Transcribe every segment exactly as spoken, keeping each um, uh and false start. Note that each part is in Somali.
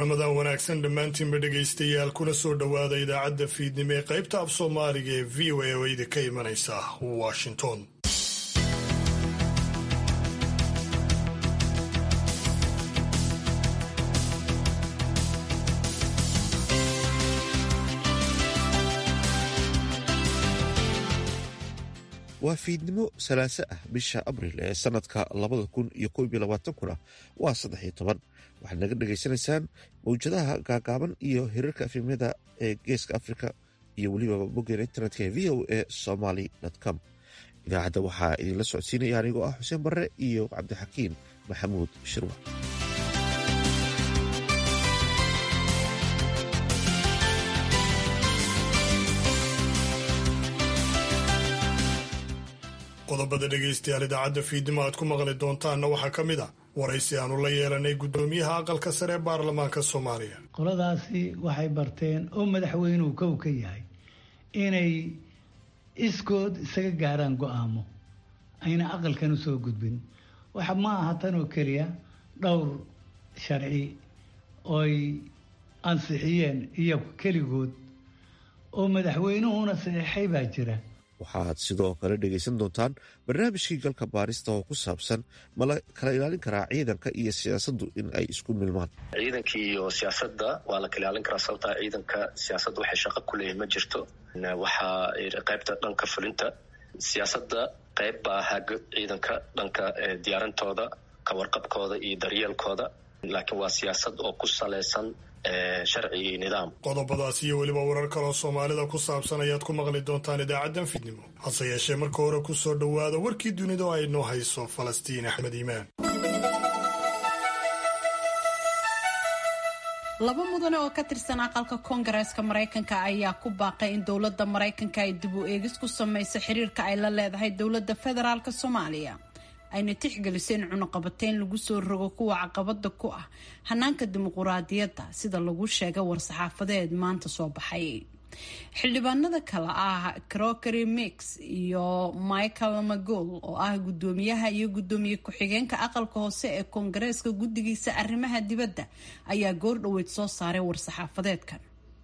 Ramadaan wanaagsan dhammaantiinba dhegaystayaal kuna soo dhowaada idaacadda fiidnimo ee qaybta af Soomaaliga ee V O A oo idinka imanaysa Washington. waa fiidnimo salaaso ah bisha abriil ee sanadka labada kun iyo koob iyo labaatankuna waa saddex iyo toban waxaad naga dhegaysanaysaan mawjadaha gaagaaban iyo hirarka afimada ee geeska afrika iyo weliba boggeena internetka ee v o a somaly com. idaacadda waxaa idinla socodsiinaya anigoo ah xuseen barre iyo cabdixakiin maxamuud shirwa. qodobada dhegaystayaal idaacadda fiidnimo aad ku maqli doontaanna waxaa ka mid ah waraysi aanu la yeelanay guddoomiyaha aqalka sare ee baarlamaanka soomaaliya. qoladaasi waxay barteen oo madaxweynuhu kow ka yahay inay iskood isaga gaaraan go-aamo ayna aqalkan u soo gudbin. waxa ma aha tan oo keliya dhowr sharci ooy ansixiyeen iyo keligood oo madaxweynuhuna saxeexay baa jira. waxaad sidoo kale dhegaysan doontaan barnaamijkii galka baarista oo ku saabsan ma la kala ilaalin karaa ciidanka iyo siyaasaddu in ay isku milmaan. ciidanka iyo siyaasadda waa la kala ilaalin karaa sababtaa ciidanka siyaasadda waxay shaqo ku leeyihin ma jirto. waxaa qaybta dhanka fulinta siyaasadda qayb baa haga ciidanka dhanka diyaarintooda ka warqabkooda iyo daryeelkooda laakiin waa siyaasad oo ku salaysan sharci iyo nidaam. qodobadaas iyo weliba warar kaloo soomaalida ku saabsan ayaad ku maqli doontaan idaacaddan fiidnimo. hase yeeshee marka hore ku soo dhowaada warkii dunida oo ay noo hayso falastiin axmed iimaan. laba mudane oo ka tirsan aqalka koongareeska maraykanka ayaa ku baaqay in dowladda maraykanka ay dib u eegis ku samayso xiriirka ay la leedahay dowladda federaalk soomaaliya ayna tixgelisay in cunuqabateyn lagu soo rogo kuwa caqabada ku ah hanaanka dimuquraadiyadda sida lagu sheegay war-saxaafadeed maanta soo baxay. xildhibaanada kale ah crockery mix iyo michael mcgool oo ah guddoomiyaha iyo guddoomiye ku-xigeenka aqalka hoose ee koongareeska guddigiisa arrimaha dibadda ayaa goordhoweyd soo saaray war-saxaafadeedkan.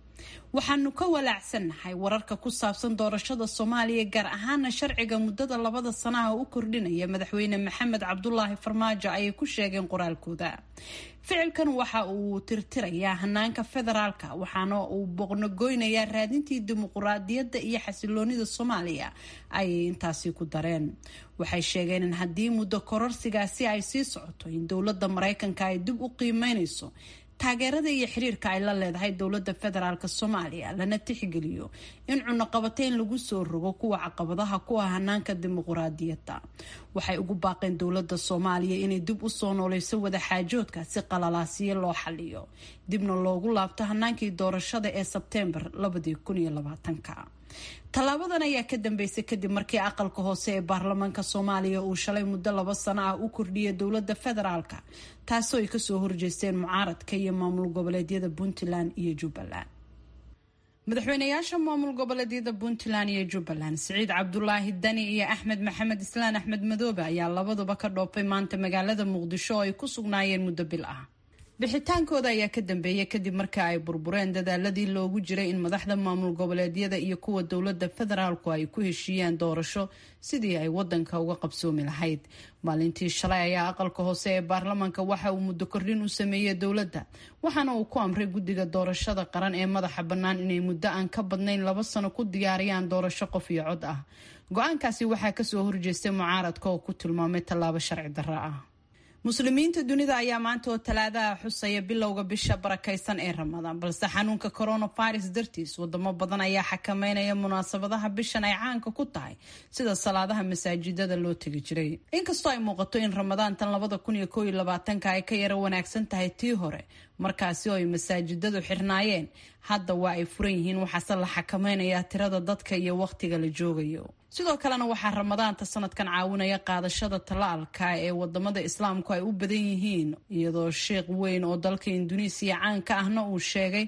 waxaanu ka walaacsannahay wararka ku saabsan doorashada soomaaliya gaar ahaana sharciga muddada labada sanaha u kordhinaya madaxweyne maxamed cabdulaahi farmaajo ayay ku sheegeen qoraalkooda. ficilkan waxa uu tirtirayaa hanaanka federaalka waxaana uu boqnogoynayaa raadintii dimuquraadiyadda iyo xasiloonida soomaaliya ayay intaasi ku dareen. waxay sheegeen in haddii muddo kororsigaasi ay sii socoto in dowladda maraykanka ay dib u qiimeynayso taageerada iyo xiriirka ay la leedahay dowladda federaalk soomaaliya lana tixgeliyo in cunuqabateyn lagu soo rogo kuwa caqabadaha ku ah hanaanka dimuquraadiyadda. waxay ugu baaqeen dowladda soomaaliya inay dib u soo nooleyso wadaxaajoodka si qalalaasiyo loo xaliyo dibna loogu laabto hanaankii doorashada ee sebteembar labadii kun iyo labaatanka. tallaabadan ayaa ka dambeysay kadib markii aqalka hoose ee baarlamaanka soomaaliya uu shalay muddo laba sano ah u kordhiyay dowladda federaalka taasoo ay kasoo horjeesteen mucaaradka iyo maamul goboleedyada puntland iyo jubbaland. madaxweynayaasha maamul goboleedyada puntland iyo jubbaland siciid cabdulaahi dani iyo axmed maxamed islaan axmed madoobe ayaa labaduba ka dhoofay maanta magaalada muqdisho oo ay ku sugnaayeen muddo bil ah. bixitaankooda ayaa ka dambeeyay kadib marka ay burbureen dadaaladii loogu jiray in madaxda maamul goboleedyada iyo kuwa dowladda federaalku ay ku heshiiyaan doorasho sidii ay wadanka uga qabsoomi lahayd. maalintii shalay ayaa aqalka hoose ee baarlamaanka waxa uu muddo kordhin u sameeyey dowladda waxaana uu ku amray guddiga doorashada qaran ee madaxa bannaan inay muddo aan ka badnayn laba sano ku diyaariyaan doorasho qof iyo cod ah. go-aankaasi waxaa kasoo horjeestay mucaaradka oo ku tilmaamay tallaabo sharci darro ah. muslimiinta dunida ayaa maanta oo talaadaha xusaya bilowga bisha barakaysan ee ramadaan balse xanuunka coronavirus dartiis wadamo badan ayaa xakameynaya munaasabadaha bishan ay caanka ku tahay sida salaadaha masaajidada loo tegi jiray. inkastoo ay muuqato in ramadaantan labada kun iyo koob iyo labaatanka ay ka yara wanaagsan tahay tii hore markaasi oo ay masaajidadu xirnaayeen hadda waa ay furan yihiin waxaase la xakameynayaa tirada dadka iyo waqtiga la joogayo. sidoo kalena waxaa ramadaanta sanadkan caawinaya qaadashada talaalka ee wadamada islaamku ay u badan yihiin iyadoo sheekh weyn oo dalka induneisiya caanka ahna uu sheegay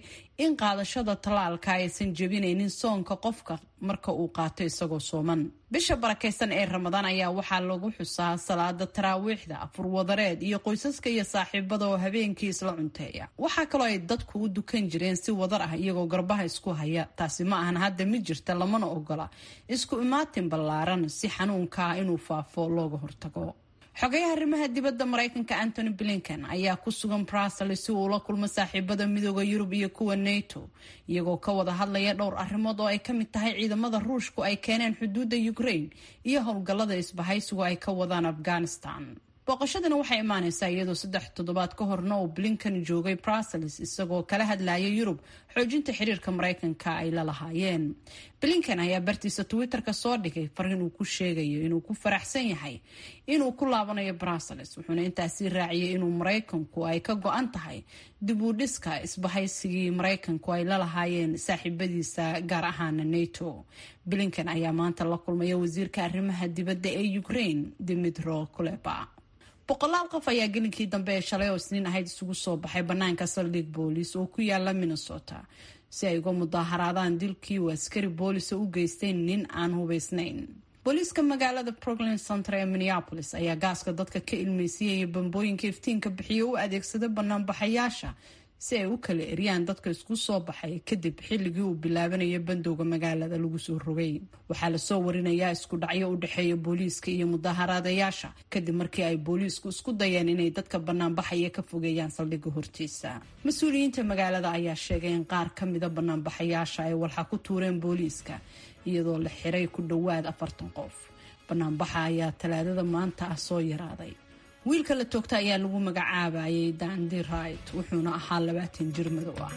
in qaadashada tallaalka aysan jebinaynin soonka qofka marka uu qaato isagoo sooman. bisha barakaysan ee ramadaan ayaa waxaa lagu xusaa salaada taraawiixda, afur wadareed iyo qoysaska iyo saaxiibada oo habeenkii isla cunteeya. waxaa kaloo ay dadku u dukan jireen si wadar ah iyagoo garbaha isku haya. taasi ma ahan hadda mid jirta, lamana ogola isku imaatin ballaaran si xanuunkaa inuu faafo looga hortago. xogayaha arrimaha dibadda Mareykanka Anthony Blinken ayaa ku sugan Brussels si uu la kulmo saaxiibada midooda Yurub iyo kuwa NATO iyagoo ka wada hadlaya dhowr arrimood oo ay ka mid tahay ciidamada Ruushku ay keeneen xuduudda Ukraine iyo howlgallada isbahaysigu ay ka wadaan Afghanistan. booqashadana waxay imaanaysaa iyadoo saddex toddobaad ka horna uu Blinken joogay Brussels isagoo kala hadlaya Yurub xoojinta xiriirka Mareykanka ay la lahaayeen. Blinken ayaa bartiisa Twitter-ka soo dhigay fariin uu ku sheegayo inuu ku faraxsan yahay inuu ku laabanayo Brussels, wuxuuna intaasi raaciyay inuu Mareykanku ay ka go'an tahay dib u dhiska isbahaysigii Mareykanku ay la lahaayeen saaxiibadiisa gaar ahaan NATO. Blinken ayaa maanta la kulmaya wasiirka arrimaha dibadda ee Ukraine Dmytro Kuleba. boqolaal qof ayaa gelinkii dambe ee shalay oo isniin ahayd isugu soo baxay banaanka saldhig boolis oo ku yaala Minnesota si ay uga mudaharaadaan dilkii uu askari boolis u geystay nin aan hubaysnayn. booliiska magaalada Brooklyn Center ee Minneapolis ayaa gaaska dadka ka ilmeysiyay bambooyinka iftiinka bixiyo u adeegsada banaanbaxayaasha si ay u kala eriyaan dadka isku soo baxay kadib xilligii uu bilaabanayay bandowga magaalada lagu soo rogay. waxaa la soo warinayaa isku dhacyo u dhexeeya booliiska iyo mudaharaadayaasha kadib markii ay booliisku isku dayeen inay dadka banaanbaxaya ka fogeeyaan saldhigga hortiisa. mas-uuliyiinta magaalada ayaa sheegay in qaar ka mida banaanbaxayaasha ay walxa ku tuureen booliiska iyadoo la xiray ku dhowaad afartan qof. banaanbaxa ayaa talaadada maanta ah soo yaraaday. wiilka la toogta ayaa lagu magacaabayay Dandy Wright wuxuuna ahaa labaatan jir madow ah.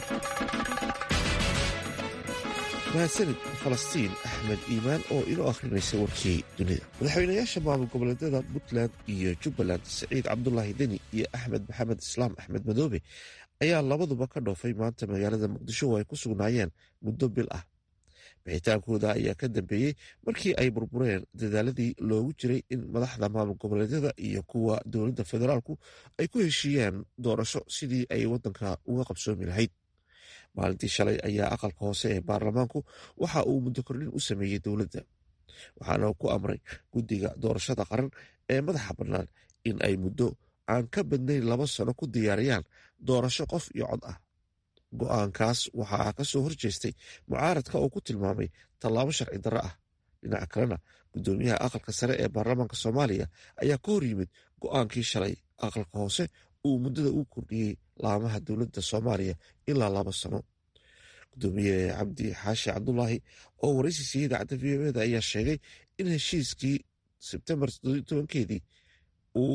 mahadsanid Falastiin Axmed Iimaan oo inoo akhrinaysa warkii dunida. madaxweynayaasha maamul goboleedyada Puntland iyo Jubbaland Siciid Cabdulaahi Deni iyo Axmed Maxamed Islaam Axmed Madoobe ayaa labaduba ka dhoofay maanta magaalada Muqdisho oo ay ku sugnaayeen muddo bil ah. bixitaankooda ayaa ka dambeeyey markii ay burbureen dadaaladii loogu jiray in madaxda maamul goboleedyada iyo kuwa dowladda federaalku ay ku heshiiyaan doorasho sidii ay waddanka uga qabsoomi lahayd. maalintii shalay ayaa aqalka hoose ee baarlamaanku waxa uu muddo kordhin u sameeyey dowladda, waxaana ku amray guddiga doorashada qaran ee madaxa bannaan in ay muddo aan ka badnayn laba sano ku diyaariyaan doorasho qof iyo cod ah. go-aankaas waxaa ka soo horjeestay mucaaradka oo ku tilmaamay tallaabo sharci darro ah. dhinaca kalena guddoomiyaha aqalka sare ee baarlamaanka Soomaaliya ayaa ka hor yimid go-aankii shalay aqalka hoose uu muddada u kordhiyey laamaha dowladda Soomaaliya ilaa laba sano. gudoomiye Cabdi Xaashi Cabdulaahi oo waraysi siiyey idaacadda V O A ayaa sheegay in heshiiskii Sebtembar tobankeedii uu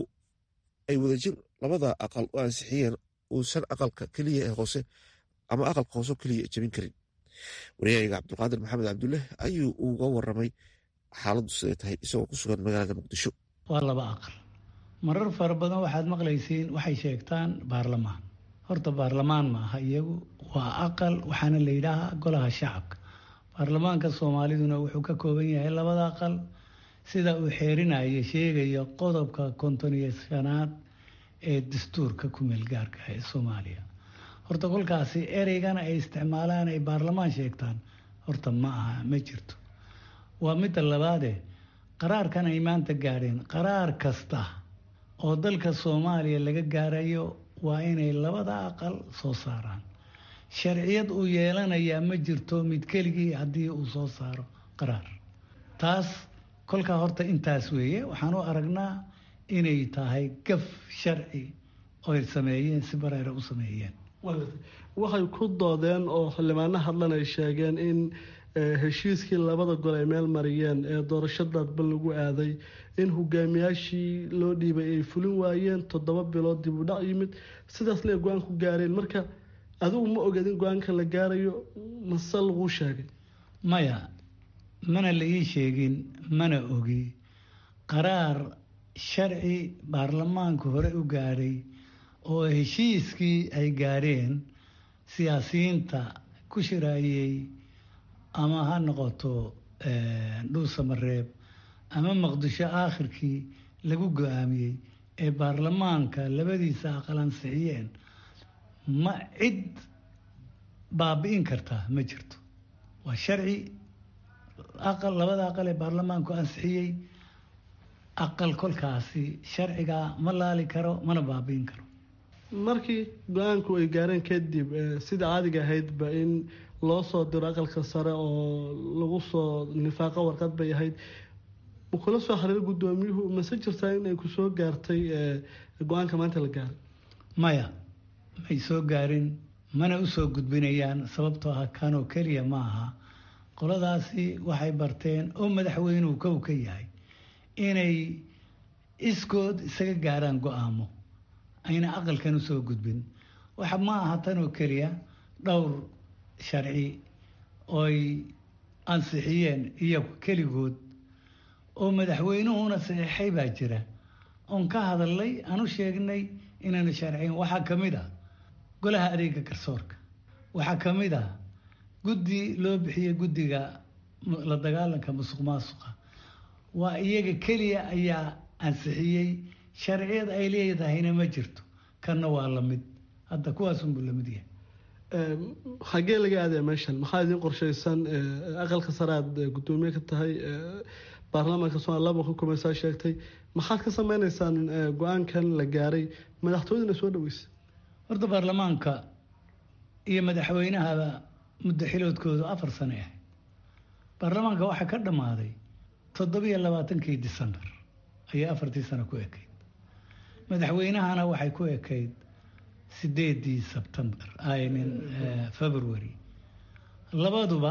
ay wadajir labada aqal u ansixiyeen uusan aqalka keliya ee hoose ama aqalka hoose keliya jebin karin. wariyayga Cabdulqaadir Maxamed Cabdulle ayuu uga waramay xaaladdu siday tahay isagoo ku sugan magaalada Muqdisho. waa laba aqal. marar fara badan waxaad maqlaysiin waxay sheegtaan baarlamaan. horta baarlamaan ma aha, iyagu waa aqal, waxaana la yidhaahaa golaha shacabka. baarlamaanka Soomaaliduna wuxuu ka kooban yahay labada aqal sida uu xeerinayo sheegaya qodobka konton iyo shanaad ee dastuurka ku meel gaarka ah ee Soomaaliya. horta kolkaasi ereygana ay isticmaalaan ay baarlamaan sheegtaan horta ma aha, ma jirto. waa midda labaade qaraarkan ay maanta gaadheen, qaraar kasta oo dalka Soomaaliya laga gaarayo waa inay labada aqal soo saaraan. sharciyad uu yeelanayaa ma jirto mid keligii haddii uu soo saaro qaraar. taas kolkaa horta intaas weeye. waxaan u aragnaa inay tahay gaf sharci oo ay sameeyeen, si bareera u sameeyeen. waxay ku doodeen oo xildhibaano hadlan ay sheegeen in heshiiskii labada gol ay meel mariyeen ee doorashadaadba lagu aaday in hogaamiyaashii loo dhiibay ay fulin waayeen, toddoba bilood dib u dhac yimid, sidaasna ay go-aan ku gaareen. marka adigu ma oged in go-aanka la gaarayo mase laguu sheegay? maya, mana la ii sheegin, mana ogi. qaraar sharci baarlamaanku hore u gaadhay oo heshiiskii ay gaadheen siyaasiyiinta ku shiraayey ama ha noqoto dhuusamareeb ama Muqdisho aakhirkii lagu go-aamiyey ee baarlamaanka labadiisa aqal ansixiyeen, ma cid baabi'in kartaa ma jirto. waa sharci aqal labada aqal ee baarlamaanku ansixiyey. aqal kolkaasi sharcigaa ma laali karo mana baabi'in karo. markii go-aanku ay gaareen kadib sida caadiga ahaydba in loo soo diro aqalka sare oo lagu soo nifaaqo warqad bay ahayd. kula soo xiriir guddoomiyuhu mase jirtaa in ay ku soo gaartay go-aanka maanta la gaaray? maya may soo gaarin, mana u soo gudbinayaan. sababtoo ah kanoo keliya ma aha. qoladaasi waxay barteen oo madaxweynuhu kow ka yahay inay iskood isaga gaaraan go-aamo ayna aqalkan u soo gudbin. waxa ma aha tanoo keliya, dhowr sharci ooy ansixiyeen iyagu keligood oo madaxweynuhuna saxiixay baa jira oon ka hadalnay aan u sheegnay inaanu sharciyin. waxaa ka mid ah golaha adeega garsoorka, waxaa ka mid ah guddi loo bixiyey guddiga la dagaalanka musuq maasuqa. waa iyaga keliya ayaa ansixiyey. sharciyad ay leedahayna ma jirto. kanna waa lamid, hadda kuwaasunbuu lamid yahay. xaggee laga aadaya meeshan? maxaa idiin qorshaysan? aqalka sare aad guddoomiye ka tahay, baarlamaanka somalia laba xukumaysaa sheegtay. maxaad ka sameynaysaan go-aankan la gaaray madaxtooyadana soo dhaweysa? horta baarlamaanka iyo madaxweynahaba muddo xiloodkoodu afar sano ah. baarlamaanka waxaa ka dhammaaday toddobiyo labaatankii disembar ayay afartii sano ku ekayd. madaxweynahana waxay ku ekayd sideedii sebtembar aymin february. labaduba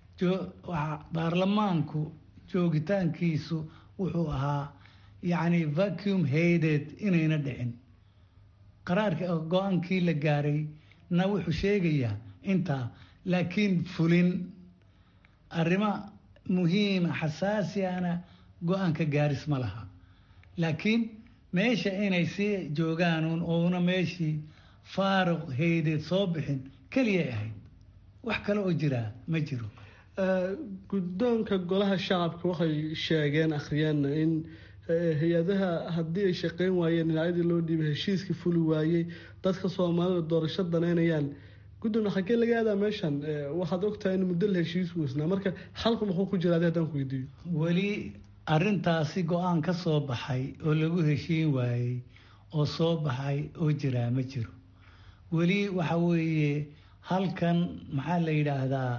baarlamaanku joogitaankiisu wuxuu ahaa yacni vacuum hayded inayna dhicin. qaraarka go-aankii la gaaray na wuxuu sheegayaa intaa, laakiin fulin arrimo muhiima xasaasiana go-aanka gaaris ma laha. laakiin meesha inay sii joogaanuun ouna meeshii faaruq haydeed soo bixin keliyay ahayd. wax kale oo jiraa ma jiro. guddoonka golaha shacabka waxay sheegeen akhriyeenna in hay-adaha haddii ay shaqeyn waayeen dhinacyadii loo dhiibay heshiiskii fuli waayey dadka soomaalida doorasho danaynayaan. guddoona xaggee laga aadaa meeshan? waxaad ogtahay in muddo la heshiis weysnaa. marka xalku muxuu ku jira haddaan ku weydiiyo? weli arrintaasi go-aan ka soo baxay oo lagu heshiin waayey oo soo baxay oo jiraa ma jiro. weli waxa weeye halkan maxaa la yidhaahdaa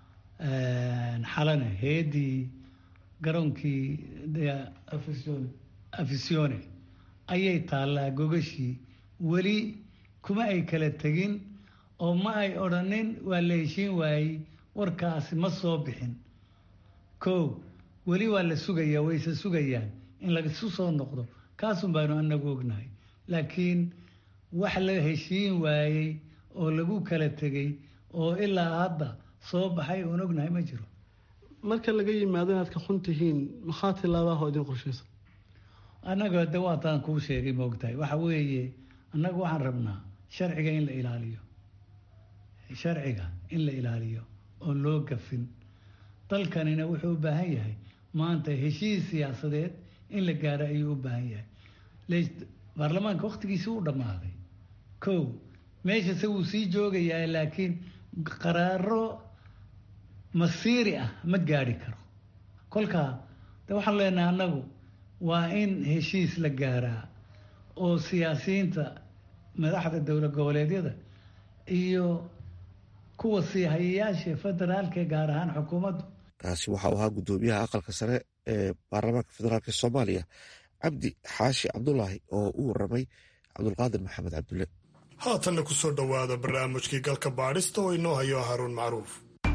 xalane heedii garoonkii afisione ayay taallaa gogashii. weli kuma ay kala tegin oo ma ay odhanin waa la heshiin waayey. warkaasi ma soo bixin. kow weli waa la sugayaa, wayse sugayaan in laisu soo noqdo. kaasun baanu anagu ognahay. laakiin wax la heshiin waayey oo lagu kala tegay oo ilaa hadda soo baxay oon ognahay ma jiro. marka laga yimaado inaad ka xun tihiin, maxaa tilaabaha idin qorshaysa? annaga de waataan kuu sheegay maogtahay. waxa weeye annagu waxaan rabnaa sharciga in la ilaaliyo, sharciga in la ilaaliyo oon loo gafin. dalkanina wuxuu u baahan yahay maanta heshiis siyaasadeed in la gaaro ayuu u baahan yahay. baarlamaanka waktigiisi u dhammaaday. kow meeshase wuu sii joogayaa, laakiin qaraaro masiiri ah ma gaari karo. kolkaa de waxaan leenahay annagu waa in heshiis la gaaraa oo siyaasiyiinta madaxda dowlad goboleedyada iyo kuwa sii hayayaasha federaalka gaar ahaan xukuumaddu. kaasi waxa uu ahaa guddoomiyaha aqalka sare ee baarlamaanka federaalk soomaaliya cabdi xaashi cabdulaahi oo u waramay cabdulqaadir maxamed cabdulle. haatanna ku soo dhowaada barnaamijkii galka baadhista oo inoo hayo haruun macruuf.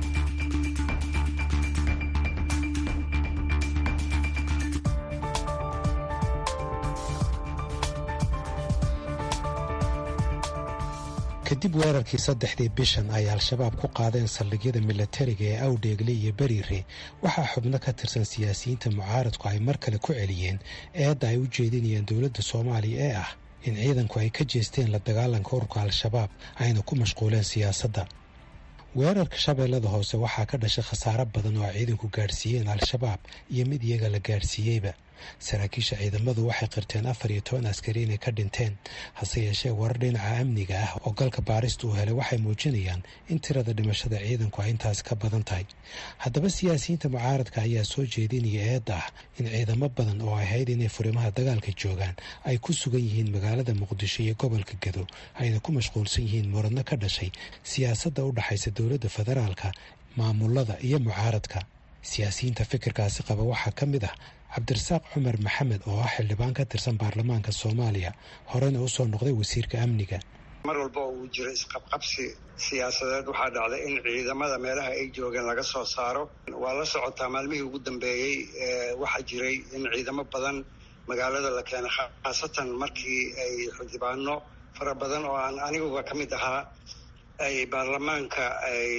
kadib weerarkii saddexdii bishan ay al-shabaab ku qaadeen saldhigyada milatariga ee awdheegle iyo beriire waxaa xubno ka tirsan siyaasiyiinta mucaaradku ay mar kale ku celiyeen eedda ay u jeedinayeen dowladda soomaaliya ee ah in ciidanku ay ka jeesteen la dagaalanka ururka al-shabaab ayna ku mashquuleen siyaasadda. weerarka shabeellada hoose waxaa ka dhashay khasaaro badan oo ay ciidanku gaadhsiiyeen al-shabaab iyo mid iyaga la gaadhsiiyeyba saraakiisha ciidamadu waxay qirteen afar iyo toban askari inay ka dhinteen hase yeeshee warar dhinaca amniga ah oo galka baarista uu helay waxay muujinayaan in tirada dhimashada ciidanku ay intaas ka badan tahay. haddaba siyaasiyiinta mucaaradka ayaa soo jeedinaya eedda ah in ciidamo badan oo ahayd inay furimaha dagaalka joogaan ay ku sugan yihiin magaalada muqdisho iyo gobolka Gedo ayna ku mashquulsan yihiin muranno ka dhashay siyaasadda u dhaxaysa dowladda federaalka, maamulada iyo mucaaradka. siyaasiyiinta fikirkaasi qaba waxaa ka mid ah cabdirasaaq cumar maxamed oo ah xildhibaan ka tirsan baarlamaanka Soomaaliya, horena u soo noqday wasiirka amniga. mar walba uu jiro isqabqabsi siyaasadeed waxaa dhacday in ciidamada meelaha ay joogeen laga soo saaro. waa la socotaa maalmihii ugu dambeeyey waxaa jiray in ciidamo badan magaalada la keenay, khaasatan markii ay xildhibaano fara badan oo aan aniguba ka mid ahaa ay baarlamaanka ay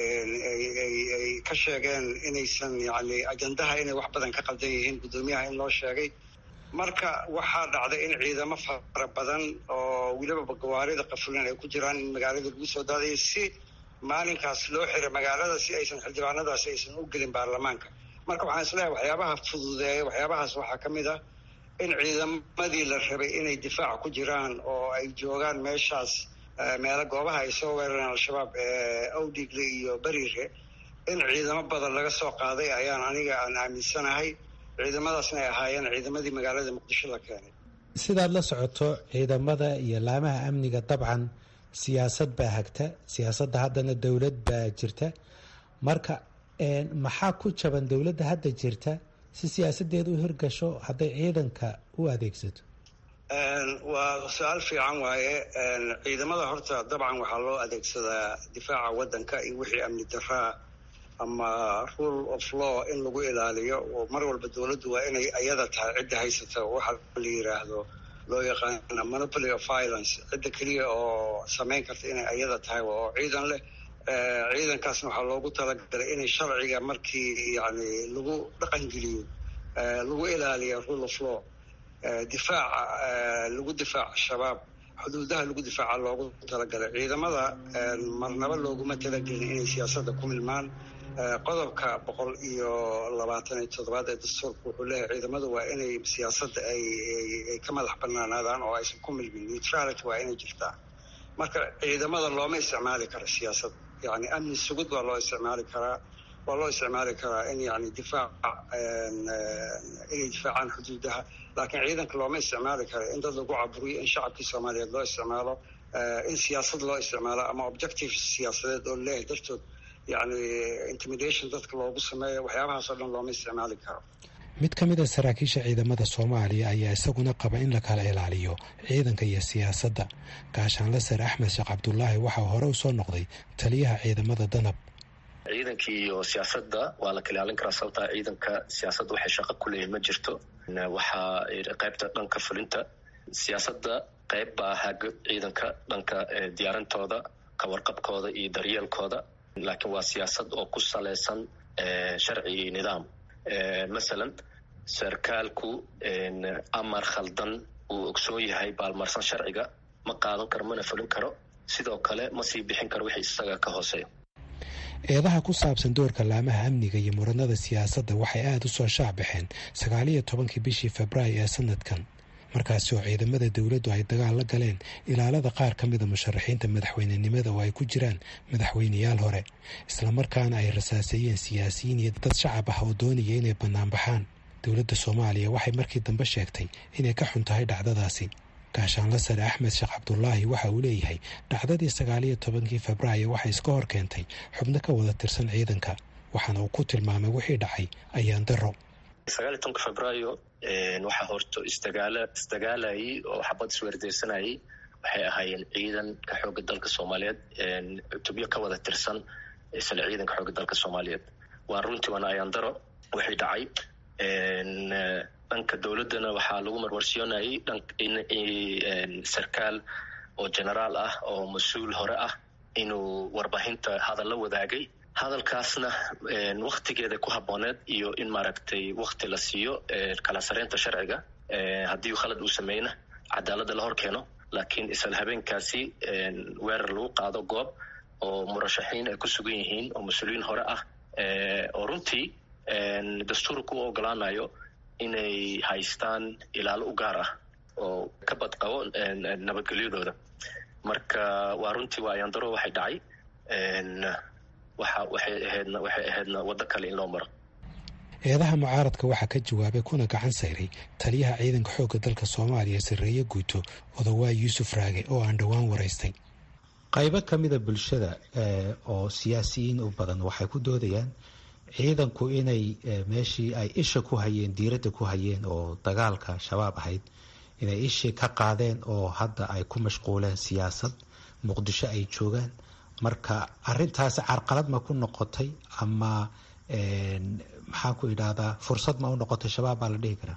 ay ka sheegeen inaysan yani ajandaha inay wax badan ka qaldan yihiin guddoomiyaha in loo sheegay. marka waxaa dhacday in ciidamo fara badan oo weliba gawaarida qafulan ay ku jiraan in magaalada lagu soo daadayay si maalinkaas loo xiray magaalada si aysan xildhibaanadaasi aysan u gelin baarlamaanka. marka waxaan isleeyahay waxyaabaha fududeeya waxyaabahaas waxaa ka mid ah in ciidamadii la rabay inay difaac ku jiraan oo ay joogaan meeshaas meelo goobaha ay soo weerareen al-shabaab awdhigle iyo bariire in ciidamo badan laga soo qaaday ayaan aniga aan aaminsanahay. ciidamadaasna ay ahaayeen ciidamadii magaalada muqdisho la keenay. sidaad la socoto ciidamada iyo laamaha amniga dabcan siyaasad baa hagta, siyaasadda haddana dowlad baa jirta. marka maxaa ku jaban dowladda hadda jirta si siyaasadeeda u hirgasho hadday ciidanka u adeegsato? waa su-aal fiican waaye. ciidamada horta dabcan waxaa loo adeegsadaa difaaca waddanka iyo wixii amni daraa ama rule of law in lagu ilaaliyo. oo mar walba dowladdu waa inay ayada tahay cidda haysata waxa la yiraahdo loo yaqaana monopoly of violence. cidda keliya oo samayn karta inay ayada tahay oo ciidan leh. ciidankaasna waxaa loogu talagalay inay sharciga markii yani lagu dhaqangeliyo lagu ilaaliyo rule of law, difaaca lagu difaaca shabaab, xuduudaha lagu difaaca loogu talagalay. ciidamada marnaba looguma talagelin inay siyaasadda ku milmaan. qodobka boqol iyo labaatan iyo toddobaad ee dastuurka wuxuu leeyahay ciidamadu waa inay siyaasadda ay ay ka madax banaanaadaan oo aysan ku milmin. neutrality waa inay jirtaa. marka ciidamada looma isticmaali karo siyaasad. yani amni sugud waa loo isticmaali karaa waa loo isticmaali karaa in yani difaac inay difaacaan xuduudaha, laakiin ciidanka looma isticmaali karo in dad lagu caburiyo, in shacabkii soomaaliyeed loo isticmaalo, in siyaasad loo isticmaalo ama objective siyaasadeed oo leeyahay dartood yani intimidation dadka loogu sameeyo. waxyaabahaas oo dhan looma isticmaali karo. mid ka mid a saraakiisha ciidamada Soomaaliya ayaa isaguna qaba in la kala ilaaliyo ciidanka iyo siyaasadda. gaashaanle sare Axmed Sheekh Cabdullaahi waxaa hore u soo noqday taliyaha ciidamada danab. ciidankii iyo siyaasadda waa la kala ilaalin karaa sababtaa ciidanka siyaasadda waxay shaqo ku leeyihin ma jirto. waxaa qaybta dhanka fulinta siyaasadda qayb baa haga ciidanka dhanka diyaarintooda, ka warqabkooda iyo daryeelkooda, laakiin waa siyaasad oo ku salaysan sharci iyo nidaam. masalan sarkaalku amar khaldan uu ogsoon yahay baalmarsan sharciga ma qaadan karo mana fulin karo, sidoo kale ma sii bixin karo wixii isaga ka hooseeya. eedaha ku saabsan doorka laamaha amniga iyo muranada siyaasadda waxay aada u soo shaac baxeen sagaaliyo tobankii bishii Febraayo ee sanadkan, markaasi oo ciidamada dowladdu ay dagaal la galeen ilaalada qaar ka mida musharaxiinta madaxweynenimada oo ay ku jiraan madaxweyneyaal hore, islamarkaana ay rasaaseeyeen siyaasiyiin iyo dad shacab ah oo doonaya inay banaanbaxaan. dowladda Soomaaliya waxay markii dambe sheegtay inay ka xun tahay dhacdadaasi. gaashaanle sare Axmed Sheekh Cabdullaahi waxa uu leeyahay dhacdadii sagaaliyo tobankii Febraayo waxay iska hor keentay xubno ka wada tirsan ciidanka, waxaana uu ku tilmaamay wixii dhacay ayaan daro. sagaal iyo tobanka Febraayo waxaa horto isdagaala isdagaalayay oo xabad isweerdeysanayay waxay ahaayeen ciidanka xoogga dalka Soomaaliyeed, tubyo ka wada tirsan isla ciidanka xoogga dalka Soomaaliyeed. waa runtii waana ayaan daro wixii dhacay. dhanka dowladdana waxaa lagu marwarsiyoonayay dhan sarkaal oo generaal ah oo mas-uul hore ah inuu warbaahinta hadal la wadaagay. hadalkaasna waktigeeda ku habbooneed iyo in maaragtay wakti la siiyo kala sareynta sharciga. haddii khalad uu sameeyna cadaaladda la hor keeno, laakiin isla habeenkaasi weerar lagu qaado goob oo murashaxiin ay ku sugan yihiin oo mas-uuliyiin hore ah oo runtii dastuurku u ogolaanayo inay haystaan ilaalo u gaar ah oo ka badqabo nabadgelyadooda. marka waa runtii waa ayandaro waxay dhacay waxa waxay ahaydna waxay ahaydna waddo kale in loo maro. eedaha mucaaradka waxaa ka jawaabay kuna gacan sayray taliyaha ciidanka xoogga dalka soomaaliya sarreeye guuto odawaa yuusuf raage oo aan dhowaan waraystay. qaybo ka mida bulshada oo siyaasiyiin u badan waxay ku doodayaan ciidanku inay meeshii ay isha ku hayeen diiradda ku hayeen oo dagaalka shabaab ahayd inay ishii ka qaadeen oo hadda ay ku mashquuleen siyaasad muqdisho ay joogaan. marka arintaasi carqalad ma ku noqotay ama maxaan ku idhahdaa fursad ma u noqotay shabaab baa la dhihi karaa?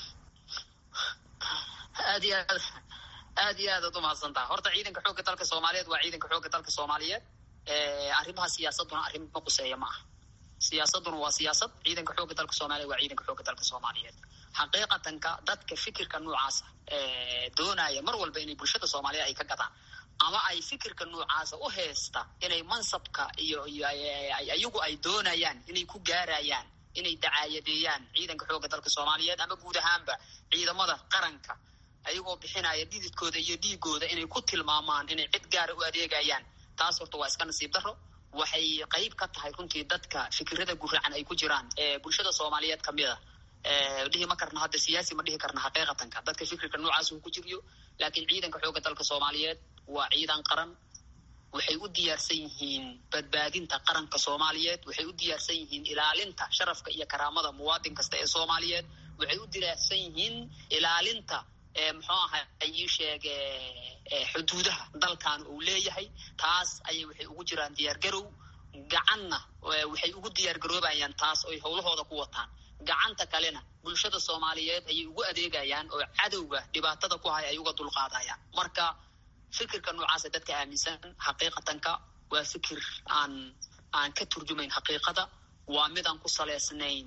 aad iyo aad aad iyo aad ad umahadsantaha. horta ciidanka xoogga dalka soomaaliyeed waa ciidanka xoogga dalka soomaaliyeed. arrimaha siyaasaduna arrin ma quseeya ma aha. siyaasaduna waa siyaasad. ciidanka xoogga dalka soomaaliyeed waa ciidanka xoogga dalka soomaaliyeed. xaqiiqatanka dadka fikirka noocaasa doonaya mar walba inay bulshada soomaaliyeed ay ka gadaan ama ay fikirka noocaasa u heesta inay mansabka iyo iyo ayagu ay doonayaan inay ku gaarayaan inay dacaayadeeyaan ciidanka xoogga dalka soomaaliyeed ama guud ahaanba ciidamada qaranka ayagoo bixinaya dhididkooda iyo dhiigooda inay ku tilmaamaan inay cid gaara u adeegayaan. taas horta waa iska nasiib daro. waxay qayb ka tahay runtii dadka fikirada guracan ay ku jiraan ee bulshada soomaaliyeed kamid a. dhihi ma karna hadda siyaasi ma dhihi karna xaqiiqatanka dadka fikirka noocaas uu ku jiriyo. laakiin ciidanka xoogga dalka soomaaliyeed waa ciidan qaran. waxay u diyaarsan yihiin badbaadinta qaranka soomaaliyeed. waxay u diyaarsan yihiin ilaalinta sharafka iyo karaamada muwaadin kasta ee soomaaliyeed. waxay u diyaarsan yihiin ilaalinta muxuu ahay ayii sheege xuduudaha dalkan uu leeyahay. taas ayay waxay ugu jiraan diyaargarow. gacanna waxay ugu diyaargaroobayaan taas oy howlahooda ku wataan. gacanta kalena bulshada soomaaliyeed ayay ugu adeegayaan oo cadowga dhibaatada ku hay ay uga dulqaadayaan. marka fikirka noocaasa dadka aaminsan xaqiiqatanka waa fikir aan aan ka turjumayn xaqiiqada. waa mid aan ku saleysnayn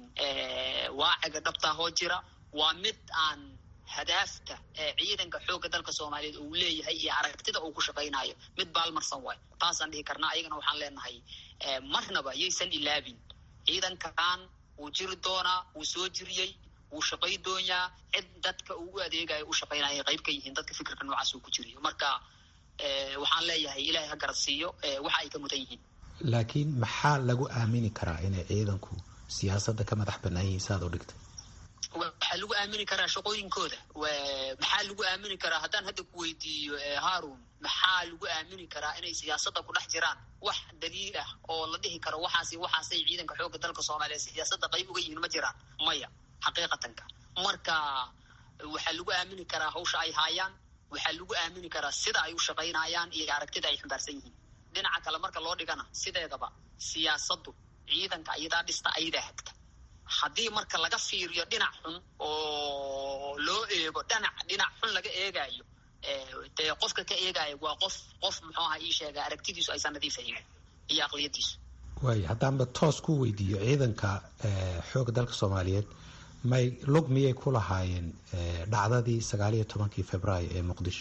waaciga dhabtaa hoo jira. waa mid aan hadaafta ciidanka xoogga dalka soomaaliyeed uu leeyahay iyo aragtida uu ku shaqaynayo mid baalmarsan waay. taasaan dhihi karnaa. ayagana waxaan leenahay marnaba yaysan ilaabin ciidankan wuu jiri doonaa. wuu soo jiriyey. wuu shaqay doonyaa. cid dadka uu u adeegayo u shaqaynaya qayb ka yihiin dadka fikirka noocaas uu ku jiriyo. marka waxaan leeyahay ilaahay ha garasiiyo waxa ay ka mudan yihiin. laakiin maxaa lagu aamini karaa inay ciidanku siyaasadda ka madax banaan yihiin saad u dhigtay? waxaa lagu aamini karaa shaqooyinkooda. maxaa lagu aamini karaa haddaan hadda ku weydiiyo haarun maxaa lagu aamini karaa inay siyaasadda ku dhex jiraan? wax daliil ah oo la dhihi karo waxaasi waxaasay ciidanka xoogga dalka soomaaliyeed siyaasadda qayb uga yihiin ma jiraan. maya xaqiiqatanka. marka waxaa lagu aamini karaa hawsha ay haayaan. waxaa lagu aamini karaa sida ay u shaqaynayaan iyo aragtida ay xambaarsan yihiin. dhinaca kale marka loo dhigana sideedaba siyaasaddu ciidanka ayadaa dhista ayadaa hagta. haddii marka laga fiiriyo dhinac xun oo loo eego dhinac dhinac xun laga eegayo dee qofka ka eegayo waa qof qof muxuu ahaa ii sheega aragtidiisu aysan nadiif ahayn iyo aqliyadiisu. waay haddaanba toos ku weydiiyo ciidanka xoogga dalka soomaaliyeed may lug miyay ku lahaayeen dhacdadii sagaal iyo tobankii februaayo ee muqdisho?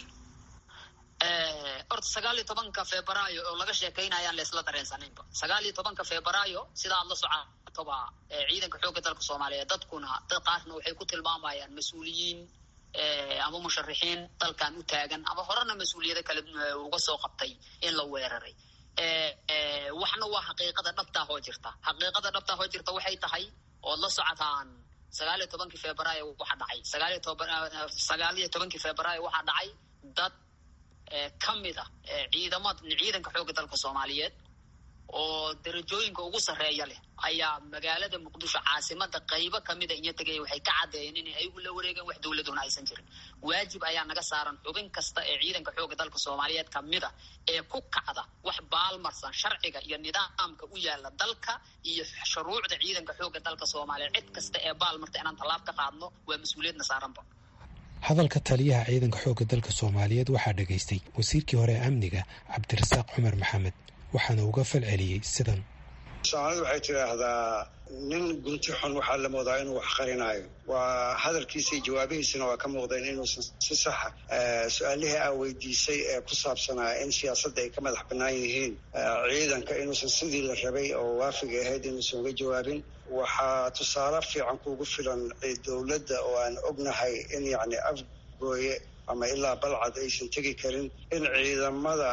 horta sagaal iyo tobanka februaayo oo laga sheekaynayaan laisla dareensanaynba. sagaal iyo tobanka februaayo sida aad la socotoba ciidanka xoogga dalka soomaaliyeed dadkuna dad qaarna waxay ku tilmaamayaan mas-uuliyiin ama musharixiin dalkan u taagan ama horena mas-uuliyado kale uga soo qabtay in la weeraray. waxna waa xaqiiqada dhabtaa hoo jirta. xaqiiqada dhabtaa hoo jirta waxay tahay ood la socotaan sagaal iyo tobankii februaayo waxaa dhacay sagaal iyo toban sagaal iyo tobankii februaayo waxaa dhacay dad kamid ah ciidamada ciidanka xoogga dalka soomaaliyeed oo darajooyinka ugu sarreeya leh ayaa magaalada muqdisho caasimada qaybo kamida iyo tagay waxay ka cadeeyeen in ay u la wareegeen wax dawladuna aysan jirin. waajib ayaa naga saaran xubin kasta ee ciidanka xoogga dalka soomaaliyeed kamida ee ku kacda wax baalmarsan sharciga iyo nidaamka u yaala dalka iyo shuruucda ciidanka xoogga dalka soomaaliyeed. cid kasta ee baalmarta inaan tallaab ka qaadno waa mas-uuliyadna saaranba. hadalka taliyaha ciidanka xoogga dalka soomaaliyeed waxaa dhegaystay wasiirkii hore ee amniga cabdirasaaq cumar maxamed waxaana uga falceliyey sidan. soomaalidu waxay tidhaahdaa nin gunti xun waxaa la moodaa inuu wax qarinayo. waa hadalkiisa iyo jawaabihiisana waa ka muuqdeen inuusan si saxa su-aalihii aa weydiisay ee ku saabsanaa in siyaasadda ay ka madax bannaan yihiin ciidanka inuusan sidii la rabay oo waafiga ahayd inuusan uga jawaabin. waxaa tusaale fiican kuugu filan dowladda oo aan ognahay in yacni afgooye ama ilaa balcad aysan tegi karin, in ciidamada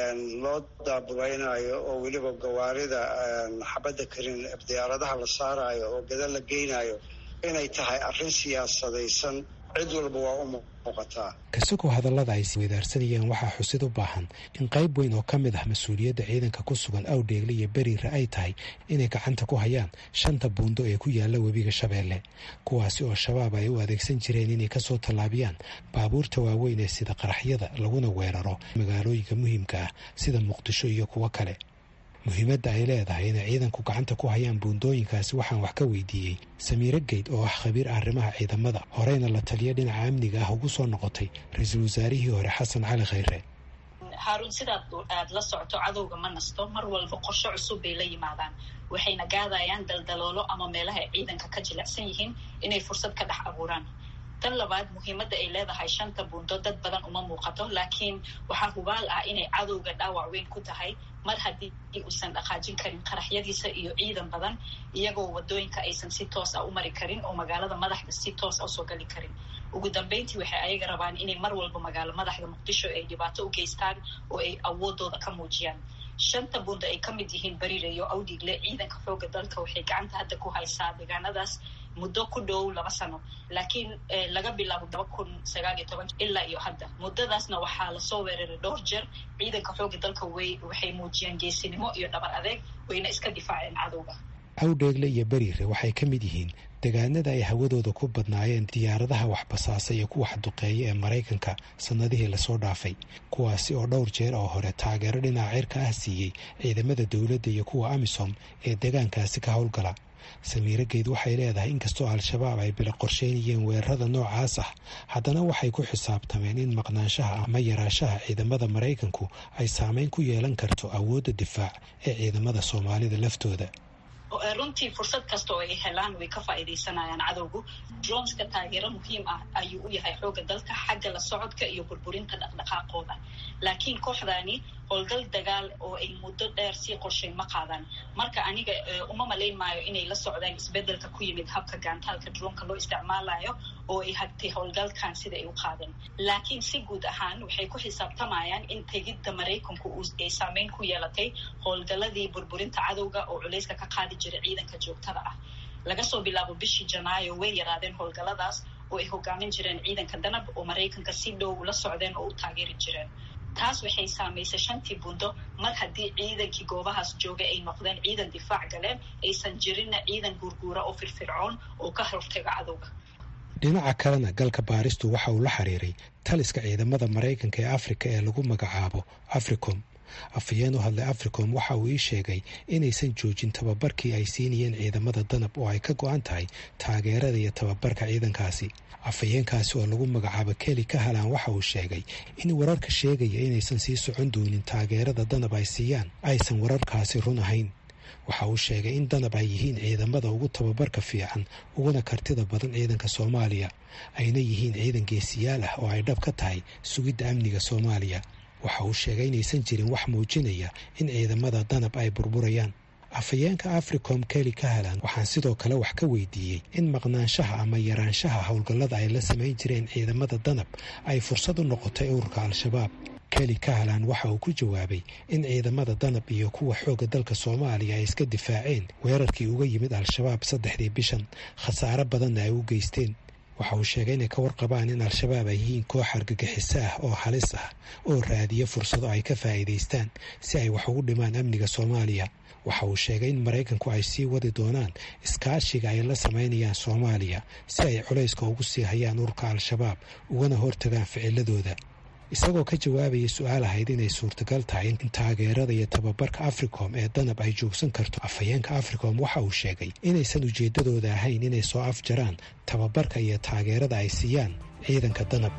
loo daabulaynayo oo weliba gawaarida xabadda karin diyaaradaha la saarayo oo gada la geynayo inay tahay arrin siyaasadaysan. cid walba waa u muuqataa. kasagoo hadallada ay weydaarsanayeen waxaa xusid u baahan in qayb weyn oo ka mid ah mas-uuliyadda ciidanka ku sugan awdheegle iyo beriire ay tahay inay gacanta ku hayaan shanta buundo ee ku yaala webiga shabeelle, kuwaasi oo shabaab ay u adeegsan jireen inay kasoo tallaabiyaan baabuurta waaweyn ee sida qaraxyada laguna weeraro magaalooyinka muhiimka ah sida muqdisho iyo kuwo kale. muhiimadda ay leedahay inay ciidanku gacanta ku hayaan buundooyinkaasi waxaan wax ka weydiiyey samiire geyd oo ah khabiir arrimaha ciidamada, horeyna la taliya dhinaca amniga ah ugu soo noqotay ra-iisul wasaarihii hore xasan cali khayre. haaruun, sidaad aad la socoto cadowga ma nasto, mar walba qorsho cusub bay la yimaadaan, waxayna gaadayaan daldaloolo ama meelaha ay ciidanka ka jilicsan yihiin inay fursad ka dhex abuuraan. tan labaad, muhiimadda ay leedahay shanta buundo dad badan uma muuqato, laakiin waxaa hubaal ah inay cadowga dhaawac weyn ku tahay mar haddii uusan dhaqaajin karin qaraxyadiisa iyo ciidan badan, iyagoo wadooyinka aysan si toos ah u mari karin oo magaalada madaxda si toos ah usoo gali karin. ugu dambeyntii waxay ayaga rabaan inay mar walba magaalo madaxda muqdisho ay dhibaato u geystaan oo ay awoodooda ka muujiyaan. shanta buundo ay ka mid yihiin bariire iyo awdhiigle, ciidanka xooga dalka waxay gacanta hadda ku haysaa deegaanadaas muddo ku dhow laba sano, laakiin laga bilaabo laba kun sagaal iyo toban ilaa iyo hadda muddadaasna waxaa lasoo weeraray dhowr jeer. ciidanka xooga dalka way waxay muujiyeen geesinimo iyo dhabar adeeg, wayna iska difaaceen cadowga. awdheegle iyo beriire waxay ka mid yihiin deegaanada ay hawadooda ku badnaayeen diyaaradaha waxbasaasa iyo kuwa xaduqeeya ee maraykanka sannadihii lasoo dhaafay, kuwaasi oo dhowr jeer oo hore taageero dhinaca cirka ah siiyey ciidamada dowladda iyo kuwa amisom ee deegaankaasi ka howlgala. samiire geyd waxay leedahay inkastoo al-shabaab ay bila qorsheynayeen weerarada noocaas ah, haddana waxay ku xisaabtameen in maqnaanshaha ama yaraashaha ciidamada maraykanku ay saameyn ku yeelan karto awoodda difaac ee ciidamada soomaalida laftooda. runtii fursad kasta oo ay helaan way ka faa'iidaysanayaan cadowgu. droneska taageero muhiim ah ayuu u yahay xooga dalka xagga la socodka iyo burburinta dhaqdhaqaaqooda, laakiin kooxdaani howlgal dagaal oo ay muddo dheer sii qorshay ma qaadaan. marka aniga uma malayn maayo inay la socdaan isbedelka ku yimid habka gaantaalka droonka loo isticmaalayo oo ay hagtay howlgalkan sida ay u qaadeen. laakiin si guud ahaan waxay ku xisaabtamayaan in tegidda maraykanku ay saameyn ku yeelatay howlgaladii burburinta cadowga oo culayska ka qaadi jiray ciidanka joogtada ah. laga soo bilaabo bishii janaayo way yaraadeen howlgaladaas oo ay hogaamin jireen ciidanka danab oo maraykanka si dhow ula socdeen oo u taageeri jireen. taas waxay saamaysay shantii buundo mar haddii ciidankii goobahaas jooga ay noqdeen ciidan difaac galeen, aysan jirinna ciidan guurguura oo firfircoon oo ka hortaga cadowga. dhinaca kalena galka baaristu waxa uu la xiriiray taliska ciidamada maraykanka ee afrika ee lagu magacaabo africom. afhayeen u hadlay africom waxa uu ii sheegay inaysan joojin tababarkii ay siinayeen ciidamada danab oo ay ka go-an tahay taageerada iyo tababarka ciidankaasi. afhayeenkaasi oo lagu magacaabo keli ka halaan waxa uu sheegay in wararka sheegaya inaysan sii socon doonin taageerada danab ay siiyaan aysan wararkaasi run ahayn. waxa uu sheegay in danab ay yihiin ciidamada ugu tababarka fiican uguna kartida badan ciidanka soomaaliya, ayna yihiin ciidan geesiyaal ah oo ay dhab ka tahay sugidda amniga soomaaliya. waxa uu sheegay inaysan jirin wax muujinaya in ciidamada danab ay burburayaan. afhayeenka africom keli ka halaan waxaan sidoo kale wax ka weydiiyey in maqnaanshaha ama yaraanshaha howlgallada ay la samayn jireen ciidamada danab ay fursad u noqotay ururka al-shabaab. keli ka halaan waxa uu ku jawaabay in ciidamada danab iyo kuwa xoogga dalka soomaaliya ay iska difaaceen weerarkii uga yimid al-shabaab saddexdii bishan, khasaare badanna ay u geysteen. waxa uu sheegay inay ka warqabaan in al-shabaab ay yihiin koox argagixiso ah oo halis ah oo raadiya fursado ay ka faa'iidaystaan si ay wax ugu dhimaan amniga soomaaliya. waxa uu sheegay in maraykanku ay sii wadi doonaan iskaashiga ay la samaynayaan soomaaliya si ay culayska ugu sii hayaan ururka al-shabaab ugana hortagaan ficiladooda. isagoo ka jawaabaya su-aal ahayd inay suurtagal tahay in taageerada iyo tababarka africom ee danab ay joogsan karto, afhayeenka africom waxa uu sheegay inaysan ujeeddadooda ahayn inay soo afjaraan tababarka iyo taageerada ay siiyaan ciidanka danab.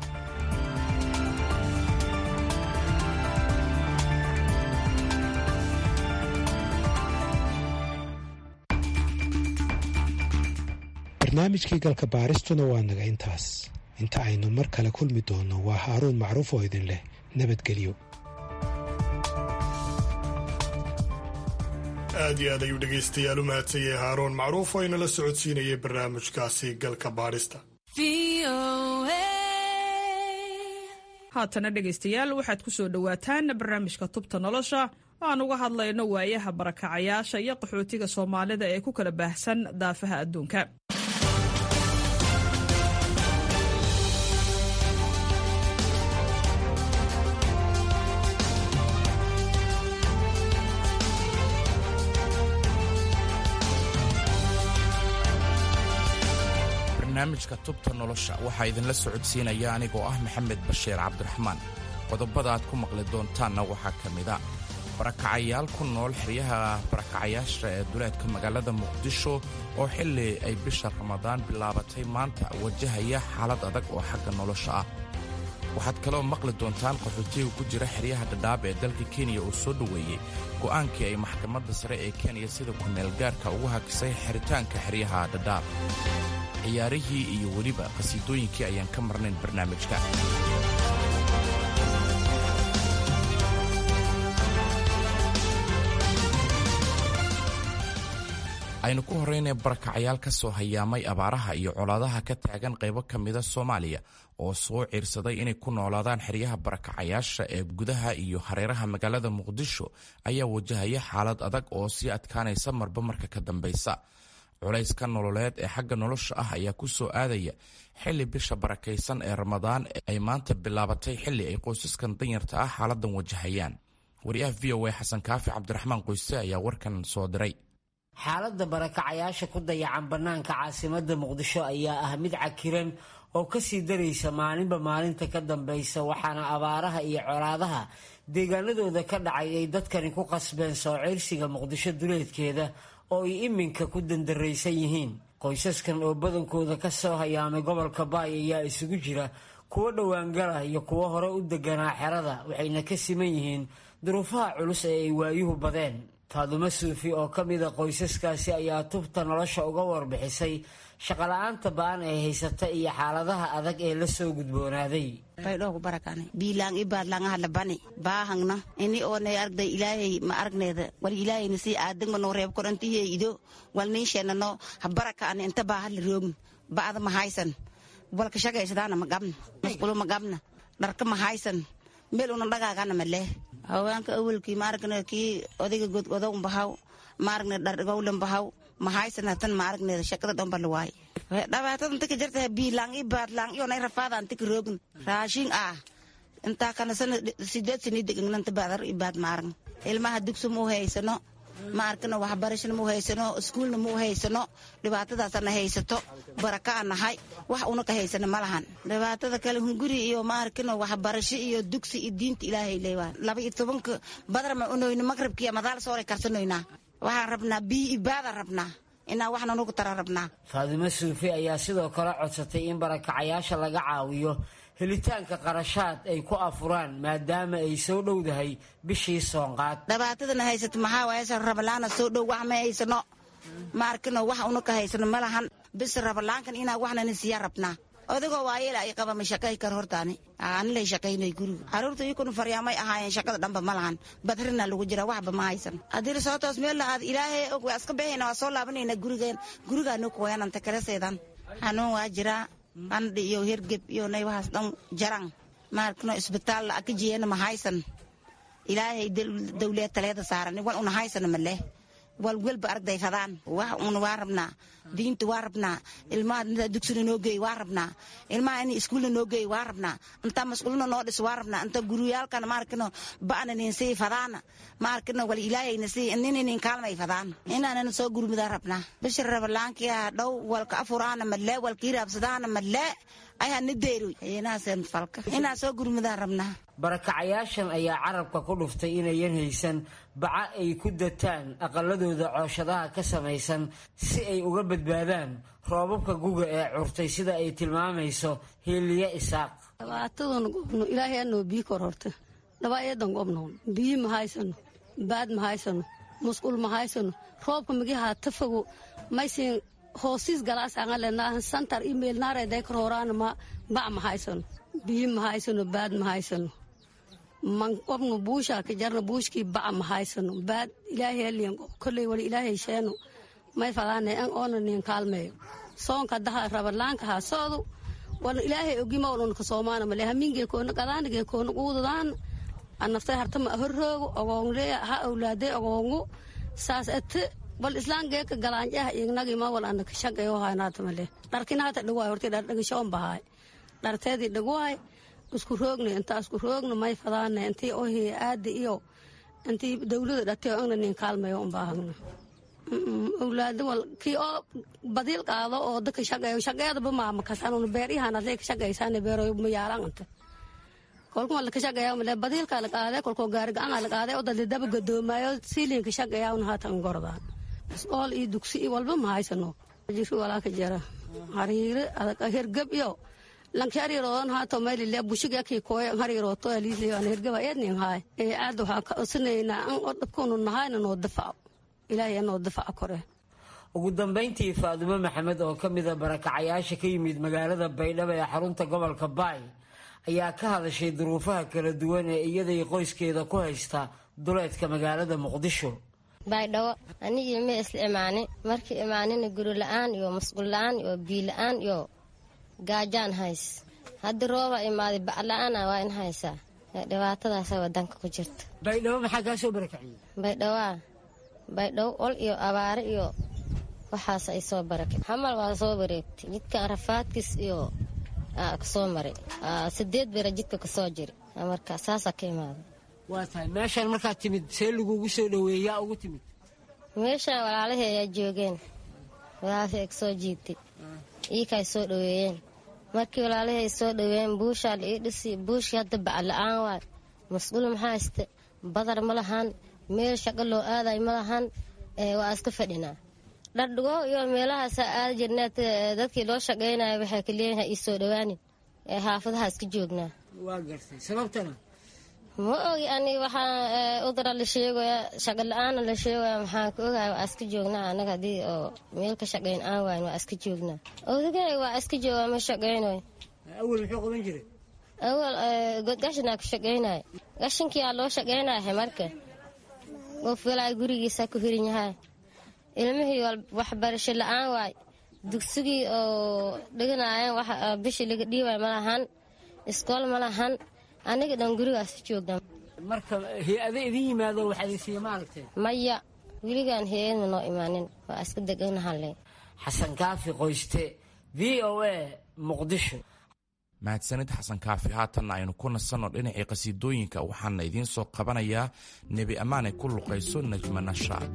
barnaamijkii galka baaristuna waa naga intaas. inta aynu mar kale kulmi doonno waa haaruun macruuf oo idin leh nabadgelyo. aad iyo aad ayuu dhegaystayaal u mahadsanyay haaruun macruuf oo inala socodsiinayay barnaamijkaasi galka baadhista. haatana dhegaystayaal waxaad ku soo dhowaataan barnaamijka tubta nolosha oo aan uga hadlayno waayaha barakacayaasha iyo qaxootiga soomaalida ee ku kala baahsan daafaha adduunka. barnaamijka tubta nolosha waxaa idinla socodsiinaya anigoo ah maxamed bashiir cabdiraxmaan. qodobada aad ku maqli doontaanna waxaa ka mida barakacayaal ku nool xeryaha barakacayaasha ee duleedka magaalada muqdisho oo xilli ay bisha ramadaan bilaabatay maanta wajahaya xaalad adag oo xagga nolosha ah. waxaad kaloo maqli doontaan qaxootiga ku jira xeryaha dhadhaab ee dalka kenya oo soo dhoweeyey go'aankii ay maxkamadda sare ee kenya sida ku-meelgaarka ugu hakisay xiritaanka xeryaha dhadhaab. ciyaarihii iyo weliba qhasiidooyinkii ayaan ka marnayn barnaamijka. aynu ku horraynay barakacayaal ka soo hayaamay abaaraha iyo colaadaha ka taagan qaybo ka mida soomaaliya oo soo ciirsaday inay ku noolaadaan xeryaha barakacayaasha ee gudaha iyo hareeraha magaalada muqdisho ayaa wajahaya xaalad adag oo sii adkaanaysa marba marka ka dambaysa. culayska nololeed ee xagga nolosha ah ayaa ku soo aadaya xilli bisha barakaysan ee ramadaan ay maanta bilaabatay xilli ay qoysaskan danyarta ah xaaladan wajahayaan. wariyaha v o a xasan kaafi cabdiraxmaan qoyse ayaa warkan soo diray. xaaladda barakacayaasha ku dayacan bannaanka caasimadda muqdisho ayaa ah mid cakiran oo ka sii daraysa maalinba maalinta ka dambaysa, waxaana abaaraha iyo colaadaha deegaanadooda ka dhacay ay dadkani ku qasbeen soo ciirsiga muqdisho duleedkeeda oo ay iminka ku dandaraysan yihiin. qoysaskan oo badankooda ka soo hayaamay gobolka baay ayaa isugu jira kuwo dhowaangala iyo kuwo hore u deganaa xerada, waxayna ka siman yihiin duruufaha culus ee ay waayuhu badeen. faadumo suufi oo ka mida qoysaskaasi ayaa tubta nolosha uga warbixisay shaqola'aanta ba'an ee haysata iyo xaaladaha adag ee la soo gudboonaaday. baydhoogu barakane biilaan ibaadlaangaha labani baahangna ini oonay aragday ilaahay ma aragneeda wal ilaahayna sii aadagma noo reeb korantihiye ido wal niinsheenna noo ha barakaane inta baahadla roogin ba'da ma haysan walka shagaysadaana ma gabna masqulo ma gabna dharka ma haysan meel una dhagaagana ma leh haweenka awalkii ma aragna kii odayga godgodow bahaw ma aragna dhardhigowlan bahaw ma haysan hatan ma aragneeda shaqada dhanba la waaye dhibaatada inta ka jirta biilaan ibaadlaan iyo nay rafaadaan tika roogin raashin ah intaa kana sana sideed sani degananta baadar ibaad ma aragna ilmaha dugsi mu haysano ma arkana waxbarashana mu haysano iskuulna mu haysano dhibaatadaasana haysato barakaa nahay wax una ka haysana ma lahan. dhibaatada kale hunguri iyo ma arkana waxbarasho iyo dugsi iyo diinta ilaahay leewaan laba iyo tobanka badar ma unoyno maqribkiiyo madaal sooray karsanoynaa. waxaan rabnaa biyo ibaada rabnaa inaa waxna nugu tara rabnaa. faadimo suufi ayaa sidoo kale codsatay in barakacayaasha laga caawiyo helitaanka qarashaad ay ku afuraan maadaama ay soo dhowdahay bishii soonqaad. dhibaatadana haysata maxaa waaye rabalaana soo dhow wax ma haysano ma arkano wax una ka haysano ma lahan bis rabalaankan inaa waxnana siiya rabnaa. odigoo waayeel ay qaba ma shaqay kar hortaani aanilay shaqaynay guriga caruurta iyakuna faryaamay ahaayeen shaqada dhanba ma lahan badrina lagu jira waxba ma haysan haddii soo toos meel aad ilaahay og waa iska bixina waa soo laabanayna gurigeen gurigaanu ku wayananta kala seedan xanuun waa jiraa qandhi iyo hergeb iyo nay waxaas dhan jarang ma arkano isbitaal la ka jeeyana ma haysan ilaahay dawlad taleeda saaran wal una haysan ma leh wal walba arday fadaan wax una waa rabnaa diinta waa rabnaa ilmaha dugsiga noo geey waa rabnaa ilmaha in iskuulna noo geey waa rabnaa inta mas'uulna noo dhis waa rabnaa inta guriyaalkana ma arkano ba'ana nin sii fadaana ma arkano wal ilaahayna sii nin nin kaalmay fadaan inaana soo gurmida rabnaa bishir rabalaankiya dhow walka afuraana madle walka iraabsadaana madle ayaa nideeru inaasan falka inaa soo gurmida rabnaa. barakacayaashan ayaa carabka ku dhuftay inayan haysan baca ay ku dataan aqaladooda cooshadaha ka samaysan si ay uga badbaadaan roobabka guga ee curtay sida ay tilmaamayso Hiiliye Isaaq. dhibaatadan gobno ilaahay anoo biyo kor horta dhibaayadan gobno biyo ma haysano baad ma haysano musqul ma haysano roobka magiha tafago maysin hoosiis galaasaan leenahay santar email naareeday kororaan ma ba ma haysano biyo ma haysano baad ma haysano man qofnu buusha ka jarna buushkii ba ma haysano baad ilaahay liin kulay wali ilaahay sheeno may falaanay an oonanin kaalmeeyo soonka daha rabalaanka ha soodo wala ilaahay ogima wala ka Soomaana ma leeyahay minge koona qadaanige koona quudadaan an naftay hartama horroogo ogoonle ha awlaade ogoongo saas at bal islaamka ka galaanjaha ignagi ma wala an ka shaqeeyo haynaata ma leeyahay dharkina hata dhawaay hortay dhar dhagashoon bahay dharteedii dhawaay isku roogna inta isku roogna may fadaana intii oo aadi iyo intii dawladda dhatay oo nin kaalmeeyo u baahna awlaad wal ki oo badil qaado oo dadka shaqeeyo shaqeeyada ma ma kasano beeriyahan ay ka shaqeeysan beero ma yaalan inta kolku wal ka shaqeeyo ma badil ka la qaade kolku gaar gacan la qaade oo dad dab gadoomayo siilin ka shaqeeyo una haatan gordaan iskool iyo dugsi walba ma haysano jiru wala ka jara hariire adag hergab iyo lankari roon haato meel le bushiga ki kooy hariiro to aliisay aan hergab ayadnin haay ee aad waxa ka usnayna an odabkoonu nahayna noo dafaa ilaahay noo dafaa kore ugu dambeyntii Faadumo Maxamed oo kamid ah barakacayaasha ka yimid magaalada Baydhabo ee xarunta gobolka Baay ayaa ka hadashay duruufaha kala duwan ee iyada iyo qoyskeeda ku haysta duleedka magaalada Muqdisho. Baydhabo aniga ma isla imaanay markii imaanayna guri la'aan iyo mas'uul la'aan iyo biil la'aan iyo gaajaan hays hadda rooba imaaday baclaan waa in haysa dhibaatadaas wadanka ku jirta. Baydhabo maxaa ka soo barakacay? Baydhabo baydhabo ol iyo abaar iyo waxaas ay soo barakay xamal waa soo bareegtay jidka rafaadkis iyo ka soo maray sideed beer jidka ka soo jiray marka saasa ka imaaday. waa tahay meeshan markaa timid see lagugu soo dhaweeyaa ugu timid meeshan walaalahay ayaa joogeen walaalahay ka soo jiitay ii kay soo dhaweeyeen markii walaalahay soo dhaweeyeen buusha la ii dhisi buush hadda baclaan waa mas'uul maxaa haysta badar ma lahan meel shaqo loo aaday ma lahan waa iska fadhinaa dhardhigo iyo meelahaas aad jirnaa dadkii loo shaqeynaayo waxay ka leeyahay ii soo dhawaanin ee xaafadaha iska joognaa. waa gartay sababtana ma ogi ani waxaan udara la sheegaya shaqo la'aan la sheegaya maxaan ka ogahay waa iska joognaa anaga hadii oo meel ka shaqeyn aan waayn waa iska joognaa odagay waa iska joogaa ma shaqeynayo. awal muxuu qaban jiray? awal godgashinaa ka shaqeynaayo gashinkii aa loo shaqeynaayo marka qof walaa gurigiisa ku hirin yahay ilmihii waxbarasho la'aan waay dugsigii oo dhiganaayeen wax bishii laga dhiibay ma lahan iskool ma lahan aniga dhan gurigaas joognaa. marka hay-ado idin yimaado waxaad isiiya ma aragtay? maya weligaan hay-adna noo imaanin waa iska deganahalle. xasan kaafi qoyste v o a muqdisho. mahadsanid xasan kaafi. haatanna aynu ku nasanno dhinacii qasiidooyinka waxaana idiin soo qabanayaa nebi ammaane ku luqayso najma nashaad.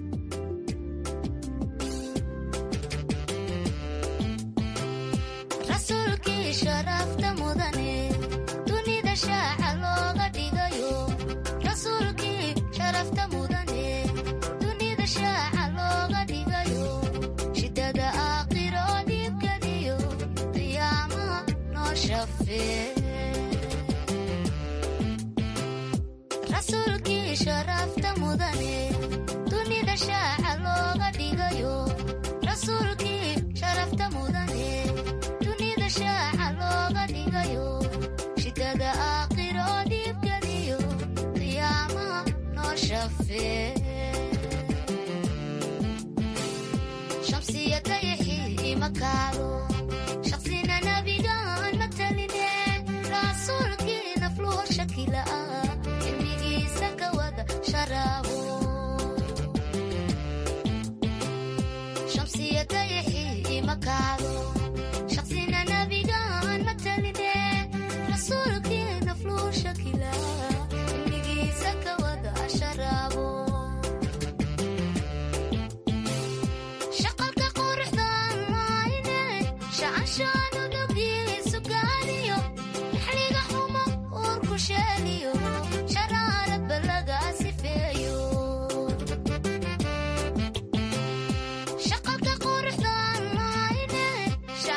rasuulkii sharafta mudane dunida shaaca looga dhigayo rasuulkii sharafta mudane dunida shaaca looga dhigayo shidada aakhiro dhibkaniyo qiyaamaha noo shafee shamsiya dayaxii makaalo shaqsina nabigaan mataline rasuulkii nafluhu shakila cilmigiisa ka wada sharaabo shamsiya dayaxii makaalo shaqsina nabigaan mataline rasuulkii nafluhu shakila cilmigiisa ka wada sharaabo shaqalka quruxdan maayne shacanshaanu dhagiisu gaaniyo naxliga xumo uurku sheeliyo sharaaraba laga sifeeyo shaqalka quruxdan maayne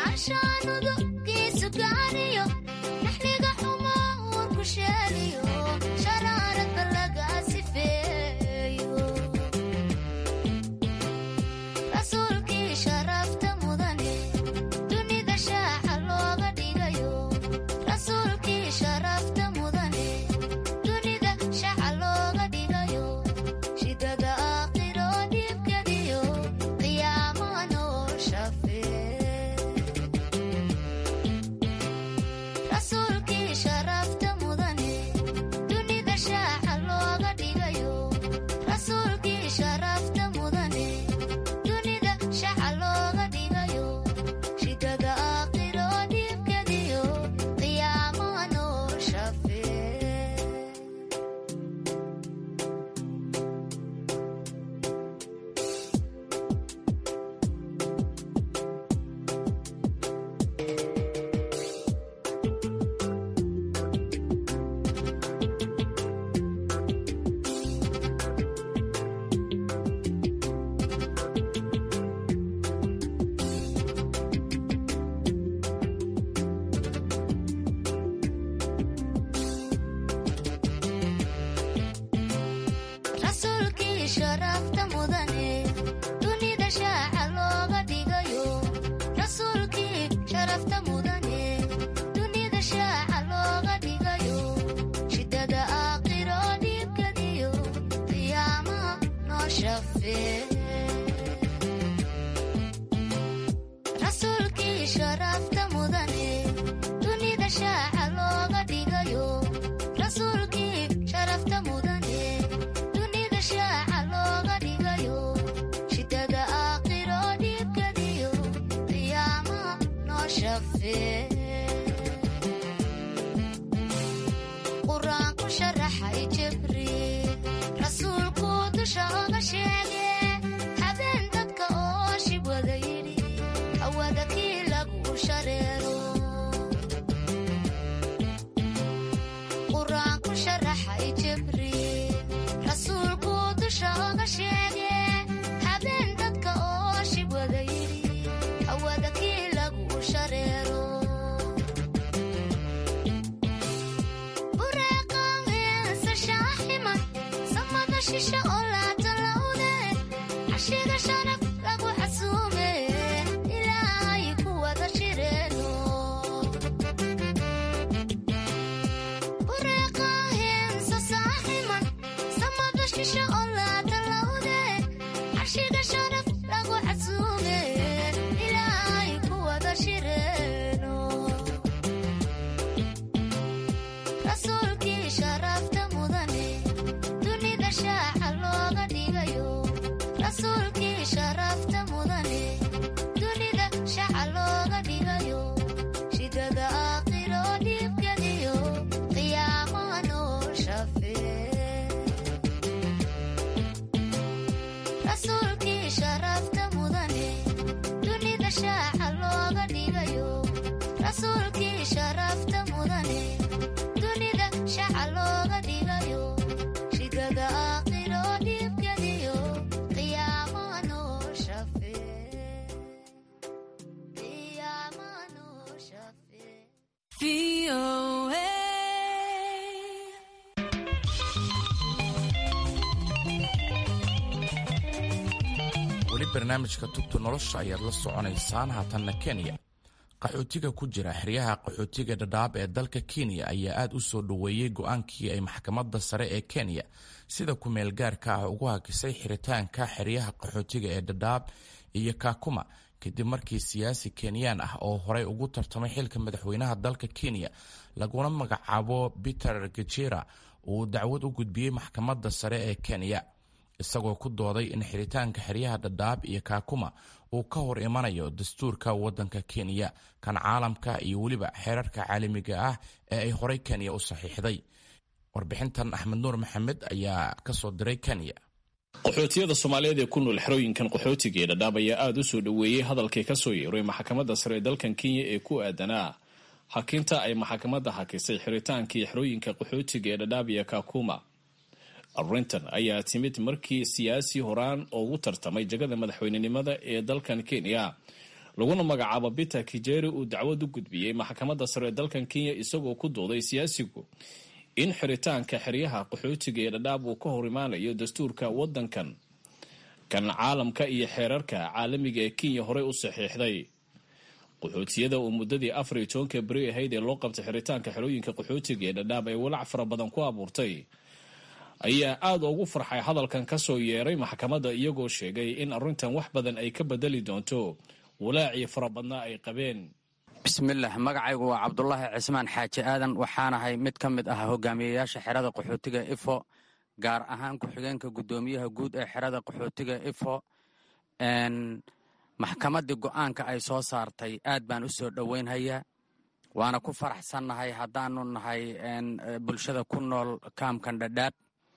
shafee qur-aanku sharaxay jibriil rasuulku dusha oga sheege habeen dadka oo shib wada yidhi hawada kii lagu shareero qur-aanku sharaxay jibriil rasuulku dusha oga sheege habeen dadka oo shib wada yidhi hawada kii lagu shareero shisha oo laatalawde cashiga sharaf lagu xasuume ilaahay ku wada jireeno bureeqaaheensa saaximan samada shisha oo laatalawde cashiga sharaf lagu xasuume ilaahay ku wada jireeno rasuulkii sharafta mudane rasuulkii sharafta mudane dunida shaca looga dhigayo shidada aakhiro dhiibgadiyo qiyaamaha noo shafee rasuulkii sharafta mudane dunida shaca looga dhigayo rasuulkii sharafta mudane dunida shaca looga dhigayo shidada aakhiro dhiibgadiyo weli barnaamijka tubta nolosha ayaad la soconaysaan. haatanna kenya qaxootiga ku jira xeryaha qaxootiga dhadhaab ee dalka kenya ayaa aad u soo dhoweeyey go-aankii ay maxkamadda sare ee kenya sida ku-meel gaarka ah ugu hakisay xiritaanka xeryaha qaxootiga ee dhadhaab iyo kaakuma kadib markii siyaasi kenyaan ah oo horey ugu tartamay xilka madaxweynaha dalka kenya laguna magacaabo peter gajera uu dacwad u gudbiyey maxkamadda sare ee kenya isagoo ku dooday in xiritaanka xeryaha dhadhaab iyo kaakuma uu ka hor imanayo dastuurka waddanka kenya kan caalamka iyo weliba xeerarka caalamiga ah ee ay horey kenya u saxiixday. warbixintan axmed nuur maxamed ayaa ka soo diray kenya. qaxootiyada soomaaliyeed ee ku nool xerooyinkan qaxootiga ee dhadhaab ayaa aada u soo dhoweeyey hadalkii ka soo yeeray maxkamadda sare ee dalkan kenya ee ku aadanaa hakinta ay maxkamadda hakisay xiritaankii xerooyinka qaxootiga ee dhadhaab iyo kaakuma. arrintan ayaa timid markii siyaasi horaan oo ugu tartamay jagada madaxweynenimada ee dalkan kenya laguna magacaabo peter kijeri uu dacwad u gudbiyey maxkamadda sare ee dalkan kenya isagoo ku dooday siyaasigu in xiritaanka xeryaha qaxootiga ee dhadhaab uu ka hor imaanayo dastuurka waddankan kan caalamka iyo xeerarka caalamiga ee kenya horey u saxiixday. qaxootiyada uu muddadii afar iyo tobanka beri ahayd ee loo qabtay xiritaanka xerooyinka qaxootiga ee dhadhaab ee walaac fara badan ku abuurtay ayaa aada ugu farxay hadalkan ka soo yeeray maxkamadda iyagoo sheegay in arrintan wax badan ay ka bedeli doonto walaacii fara badnaa ay qabeen. bismillaah, magacaygu waa cabdulaahi cismaan xaaji aadan, waxaanahay mid ka mid ah hogaamiyeyaasha xerada qaxootiga ifo, gaar ahaan ku-xigeenka guddoomiyaha guud ee xerada qaxootiga ifo. maxkamaddii go-aanka ay soo saartay aad baan u soo dhoweynhayaa, waana ku faraxsannahay haddaanu nahay bulshada ku nool kaamkan dhadhaab.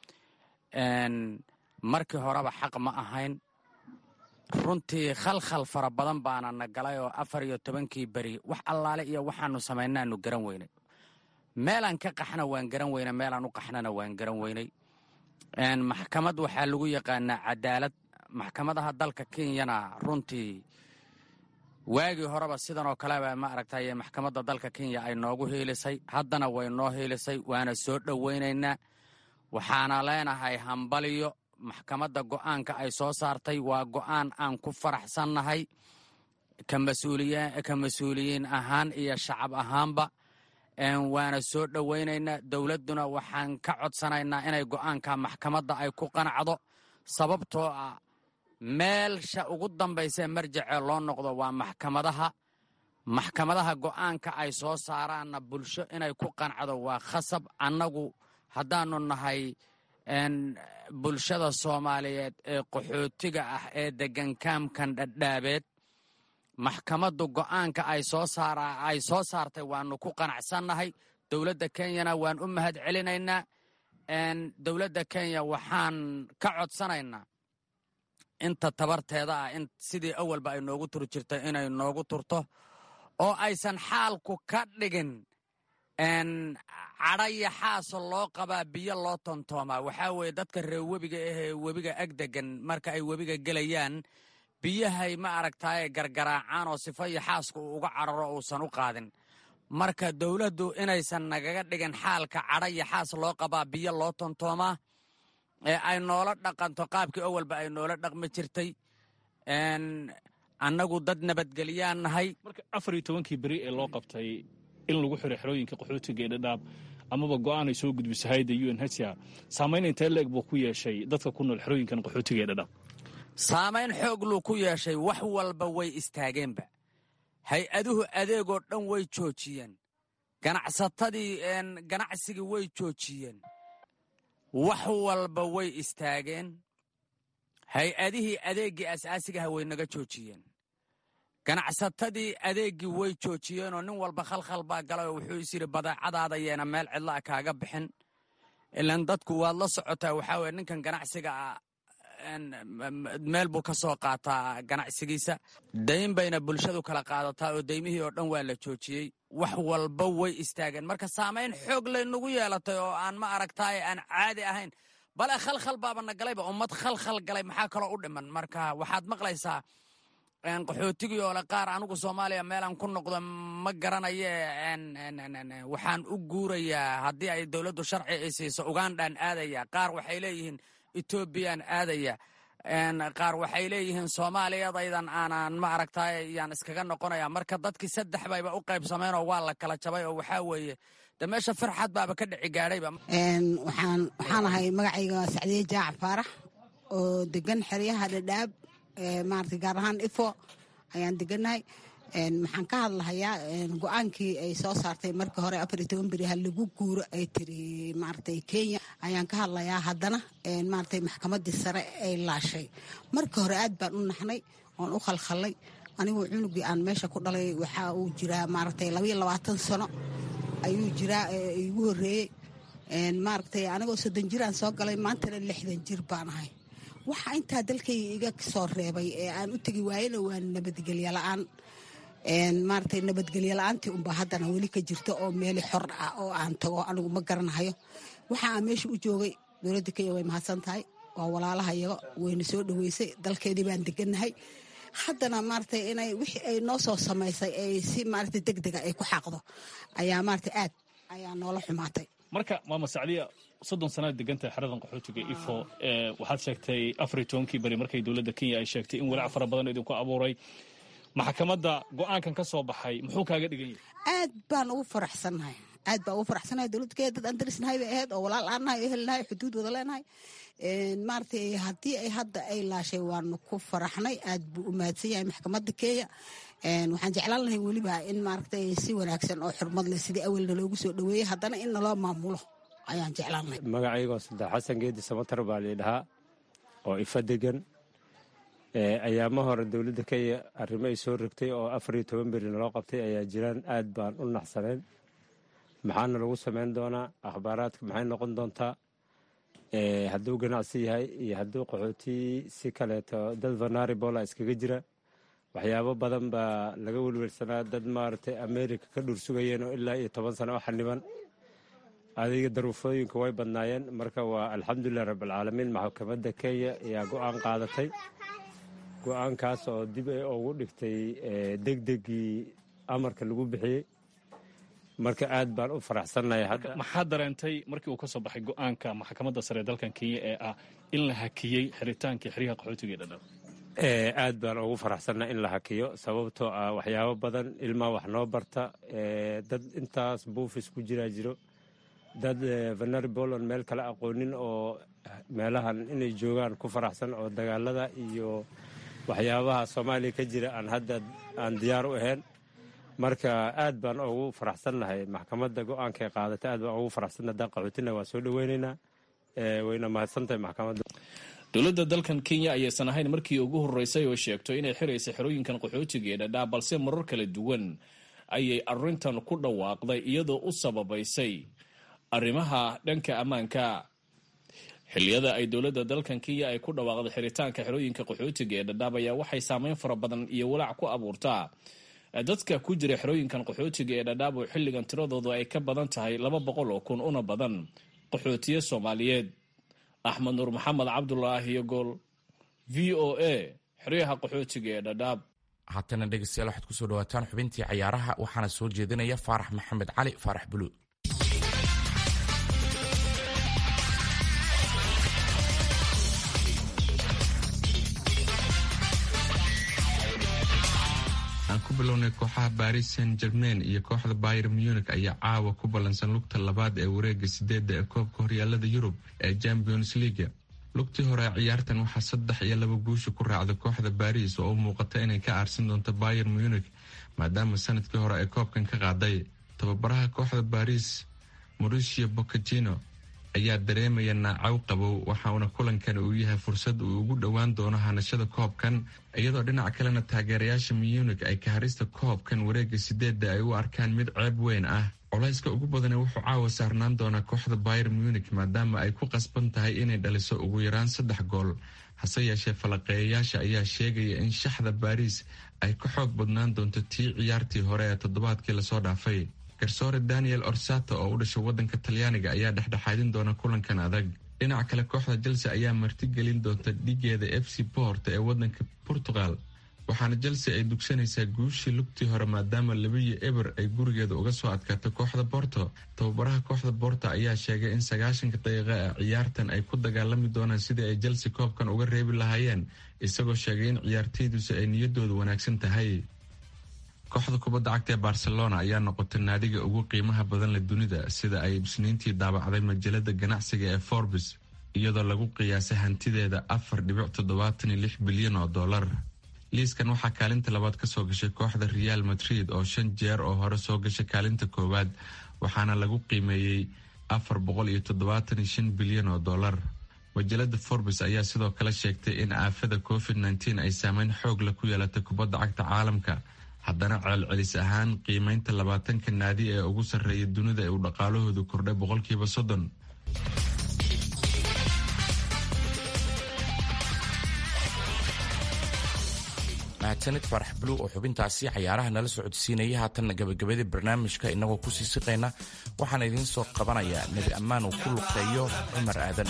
markii horeba xaq ma ahayn, runtii khalkhal fara badan baana na galay oo afar iyo tobankii beri wax allaale iyo waxaanu samaynaanu garan weynay. meelaan ka qaxna waan garan weynay, meelaan u qaxnana waan garan weynay. maxkamad waxaa lagu yaqaanaa cadaalad. maxkamadaha dalka kenyana runtii waagii horeba sidan oo kaleba ma aragtay maxkamadda dalka kenya ay noogu hiilisay, haddana way noo hiilisay, waana soo dhoweynaynaa. waxaana leenahay hambaliyo. maxkamadda go'aanka ay soo saartay waa go'aan aan ku faraxsannahay ka mas-uuliyiin ahaan iyo shacab ahaanba. waana soo dhoweynaynaa. dowladduna waxaan ka codsanaynaa inay go'aanka maxkamadda ay ku qanacdo, sababtoo ah meelsha ugu dambaysae marjacee loo noqdo waa maxkamadaha. maxkamadaha go'aanka ay soo saaraanna bulsho inay ku qancdo waa khasab. annagu haddaanu nahay bulshada soomaaliyeed ee qaxootiga ah ee degan kaamkan dhadhaabeed, maxkamaddu go'aanka ay soo saara ay soo saartay waannu ku qanacsannahay dowladda kenyana waan u mahad celinaynaa dowladda kenya waxaan ka codsanaynaa inta tabarteeda ah in sidii awalba ay noogu turi jirtay inay noogu turto oo aysan xaalku ka dhigin cadhaya xaaso loo qabaa biyo loo tontoomaa waxaa weeye dadka reer webiga ahee webiga agdegan marka ay webiga gelayaan biyahay ma aragtaaye gargaraacaan oo sifa iyo xaaska uu uga cararo uusan u qaadin marka dowladdu inaysan nagaga dhigin xaalka cadha iyo xaas loo qabaa biyo loo tontoomaa ee ay noola dhaqanto qaabkii awalba ay noola dhaqmi jirtay annagu dad nabadgelyaan nahay marka afar iyo tobankii beri ee loo qabtay in lagu xiro xerooyinka qaxootiga ee dhadhaab amaba go'aan ay soo gudbisay hay'adda u n h r saamayn intee leeg buu ku yeeshay dadka ku nool xerooyinkan qaxootiga ee dhadhaab saamayn xoog luu ku yeeshay wax walba way istaageenba hay-aduhu adeegoo dhan way joojiyeen ganacsatadii ganacsigii way joojiyeen wax walba way istaageen hay-adihii adeeggii asaasigaha way naga joojiyeen ganacsatadii adeeggii way joojiyeenoo nin walba khalkhal baa galay oo wuxuu is yidhi badeecadaada yeena meel cidla'a kaaga bixin ilaan dadku waad la socotaa waxaa weye ninkan ganacsiga ah meel buu ka soo qaataa ganacsigiisa dayn bayna bulshadu kala qaadataa oo daymihii oo dhan waa la joojiyey wax walba way istaageen marka saamayn xoog laynagu yeelatay oo aan ma aragtaaye aan caadi ahayn bale khalkhal baaba na galayba ummad khalkhal galay maxaa kaloo u dhiman marka waxaad maqlaysaa qaxootigii oo le qaar anigu soomaaliya meelaan ku noqdo ma garanaye waxaan u guurayaa haddii ay dowladdu sharci ay siiso ugandhaan aadaya qaar waxay leeyihiin etoobiyaan aadaya qaar waxay leeyihiin soomaaliyadaydan aanan ma aragtaaye yaan iskaga noqonaya marka dadkii saddex bayba u qaybsameen oo waa la kala jabay oo waxaa weeye de meesha farxad baaba ka dhici gaadhayba waxaan waxaan ahay magacayga sacdiye jaac faarax oo degan xeryaha dhadhaab maarata gaar ahaan ifo ayaan degannahay maxaan ka hadlahayaa go-aankii ay soo saartay markii hore afar iyo toban beri ha lagu guuro ay tiri maaragtay kenya ayaan ka hadlayaa haddana maaragtay maxkamaddii sare ay laashay markii hore aad baan u naxnay oon u khalkhalay anigu cunugii aan meesha ku dhalay waxaa uu jiraa maaragtay labaiyo labaatan sano ayuu jiraa igu horreeyey maaragtay anigoo soddon jir aan soo galay maantana lixdan jir baan ahay waxa intaa dalkayga iga soo reebay ee aan u tegi waayena waa nabadgelyo la-aan maaragtay nabadgelyo la-aantii unbaa haddana weli ka jirta oo meeli xor ah oo aan tago anigu ma garanahayo waxa aan meesha u joogay dowladda kenya way mahadsan tahay waa walaalahayago wayna soo dhoweysay dalkeedii baan degannahay haddana maaragtay inay wixii ay noo soo samaysay ay si maaragtay deg dega ay ku xaaqdo ayaa maaragtay aad ayaa noola xumaatay marka maama sacdiya soddon sanaad degantahay xeradan qaxootiga ifo waxaad sheegtay afar iyo tobankii beri markay dowladda kenya ay sheegtay in walaac fara badan idinku abuuray maxkamadda go'aankan ka soo baxay muxuu kaaga dhigan yahay aad baan ugu faraxsannahay aad baan ugu faraxsannahay dowladda kenya dad aan darisnahay bay ahayd oo walaal aan nahay oo helnahay xuduud wada leenahay maaragtay haddii ay hadda ay laashay waanu ku faraxnay aad buu u mahadsan yahay maxkamadda kenya waxaan jeclaan lahay weliba in maaragtay si wanaagsan oo xurmad leh sidii awalna loogu soo dhoweeyey haddana in naloo maamulo ayaan jeclaan lahay magacaygoo saddex xasan geedi samatar baa liidhahaa oo ifa degan ayaama hore dowladda kenya arrimo ay soo rogtay oo afar iyo toban beri naloo qabtay ayaa jiraan aad baan u naxsaneen maxaana lagu samayn doonaa akhbaaraadka maxay noqon doontaa hadduu ganacsi yahay iyo hadduu qaxooti si kaleeto dad vanaribola iskaga jira waxyaabo badan baa laga welwelsanaa dad maaragtay america ka dhur sugayeen oo ilaa iyo toban sano oo xaniban adiga daruufooyinka way badnaayeen marka waa alxamdulilah rabbilcaalamiin maxkamadda kenya ayaa go-aan qaadatay go-aankaas oo dib ay ugu dhigtay degdegii amarka lagu bixiyey marka aad baan u faraxsannahay hadda maxaad dareentay markii uu ka soo baxay go-aanka maxkamadda sare ee dalkan kenya ee ah in la hakiyey xiritaankii xeryaha qaxootiga ee dhadhaab aad baan ugu faraxsannahay in la hakiyo sababtoo ah waxyaabo badan ilmaa wax noo barta dad intaas buufis ku jiraa jiro dad vanaribolon meel kale aqoonin oo meelahan inay joogaan ku faraxsan oo dagaalada iyo waxyaabaha soomaaliya ka jira aan hadda aan diyaar u ahayn marka aad baan ugu faraxsannahay maxkamadda go-aankay qaadatay aad baan ugu faraxsannahay dad qaxootina waa soo dhoweynaynaa wayna mahadsantahay maxkamadda dowladda dalkan kenya ayaysan ahayn markii ugu horreysay oo sheegto inay xiraysa xerooyinkan qaxootiga ee dhadhaab balse marar kala duwan ayay arrintan ku dhawaaqday iyadoo u sababaysay arrimaha dhanka ammaanka. xilliyada ay dowladda dalkan kenya ay ku dhawaaqday xiritaanka xerooyinka qaxootiga ee dhadhaab ayaa waxay saameyn fara badan iyo walaac ku abuurtaa dadka ku jira xerooyinkan qaxootiga ee dhadhaab oo xilligan tiradoodu ay ka badan tahay laba boqol oo kun una badan qaxootiye soomaaliyeed. axmed nuur maxamed cabdulaahi yogool v o a xeryaha qaxootiga ee dhadhaab. haatana dhegeystayaal waxaad kusoo dhawaataan xubintii cayaaraha waxaana soo jeedinaya faarax maxamed cali faarax buluud. aan ku bilownay kooxaha Paris Saint-Germain iyo kooxda Bayern Munich ayaa caawa ku ballansan lugta labaad ee wareega sideedda ee koobka horyaalada Yurub ee Champions League. lugtii hore ciyaartan waxaa saddex iyo laba guusha ku raacday kooxda Paris oo u muuqata inay ka aarsan doonto Bayern Munich maadaama sanadkii hore ay koobkan ka qaaday. tababaraha kooxda Paris Mauricio Pochettino ayaa dareemaya naacaw qabow waxaana kulankan uu yahay fursad uu ugu dhowaan doono hanashada koobkan iyadoo dhinaca kalena taageerayaasha Munich ay ka harista koobkan wareega sideedda ay u arkaan mid ceeb weyn ah. culayska ugu badan wuxuu caawa saarnaan doonaa kooxda Bayern Munich maadaama ay ku qasban tahay inay dhaliso ugu yaraan saddex gool. hase yeeshee falaqeeyayaasha ayaa sheegaya in shaxda Paris ay ka xoog badnaan doonto tii ciyaartii hore ee toddobaadkii lasoo dhaafay. garsoore Daniel Orsato oo u dhashay wadanka Talyaaniga ayaa dhexdhexaadin doona kulankan adag. dhinaca kale kooxda Chelsea ayaa martigelin doonta dhigeeda F C Porto ee wadanka Portugal waxaana Chelsea ay dugsanaysaa guushii lugtii hore maadaama laba iyo eber ay gurigeeda uga soo adkaatay kooxda Porto. tababaraha kooxda Porto ayaa sheegay in sagaashanka daqiiqo ee ciyaartan ay ku dagaalami doonaan sidii ay Chelsea koobkan uga reebi lahaayeen isagoo sheegay in ciyaartooydu ay niyadoodu wanaagsan tahay. kooxda kubadda cagta ee Barcelona ayaa noqotay naadiga ugu qiimaha badan leh dunida sida ay Isniintii daabacday majalada ganacsiga ee Forbes iyadoo lagu qiyaasay hantideeda afar dhibic toddobaatan iyo lix bilyan oo dollar. liiskan waxaa kaalinta labaad ka soo gashay kooxda Real Madrid oo shan jeer oo hore soo gashay kaalinta koowaad waxaana lagu qiimeeyey afar boqol iyo toddobaatan iyo shan bilyan oo dollar. majalada Forbes ayaa sidoo kale sheegtay in aafada covid nineteen ay saameyn xoog leh ku yeelatay kubadda cagta caalamka. haddana celcelis ahaan qiimeynta labaatanka naadi ee ugu sarreeya dunida ee uu dhaqaalahoodu kordhay boqolkiiba soddon. mahadsanid farax buluug oo xubintaasi cayaaraha nala socodsiinaya. haatanna gabagabadii barnaamijka inagoo kusii siqayna waxaan idiin soo qabanayaa nebi ammaan uu ku luqeeyo cumar aadan.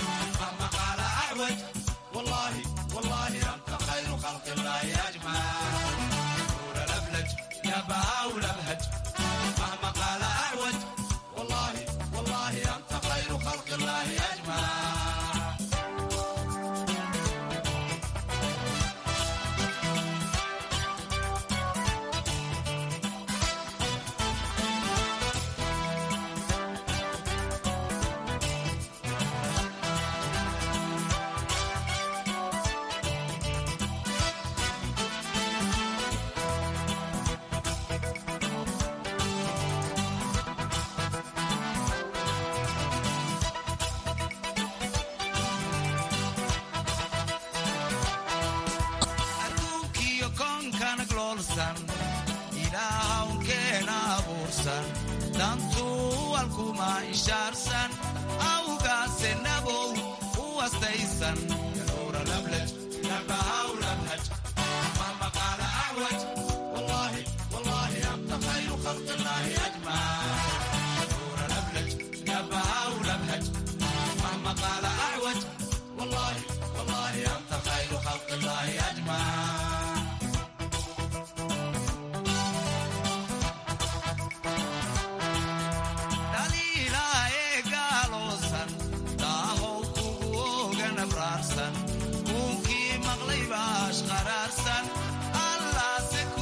kunkii maqlay baash qaraarsan allaase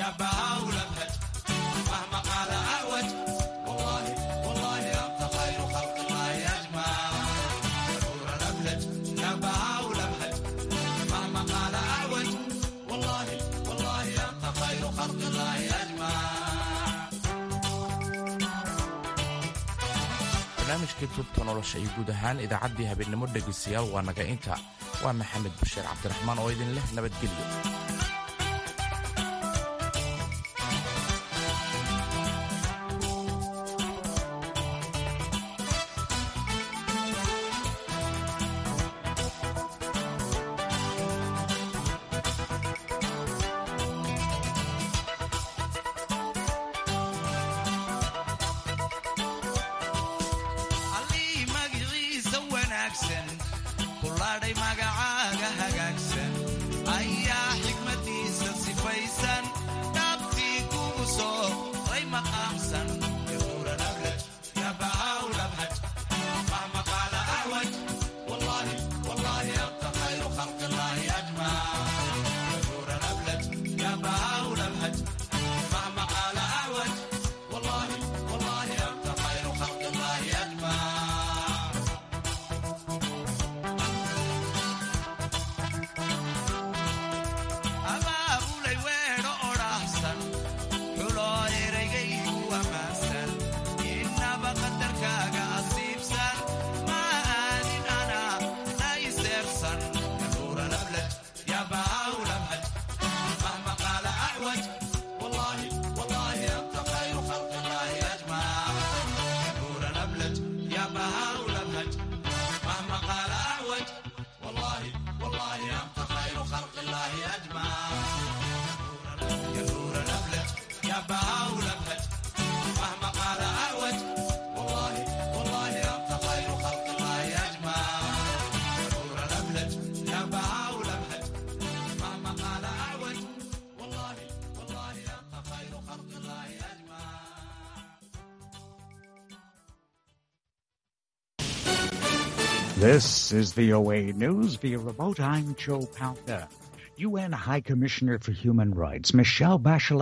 barnaamijkii tubta nolosha iyo guud ahaan idaacaddii habeenimo dhegaystayaal waa naga inta waa maxamed bashiir cabdiraxmaan oo idin leh nabadgelyo. This is V O A News via remote. I'm Joe Palca. U N High Commissioner for Human Rights Michelle Bachelet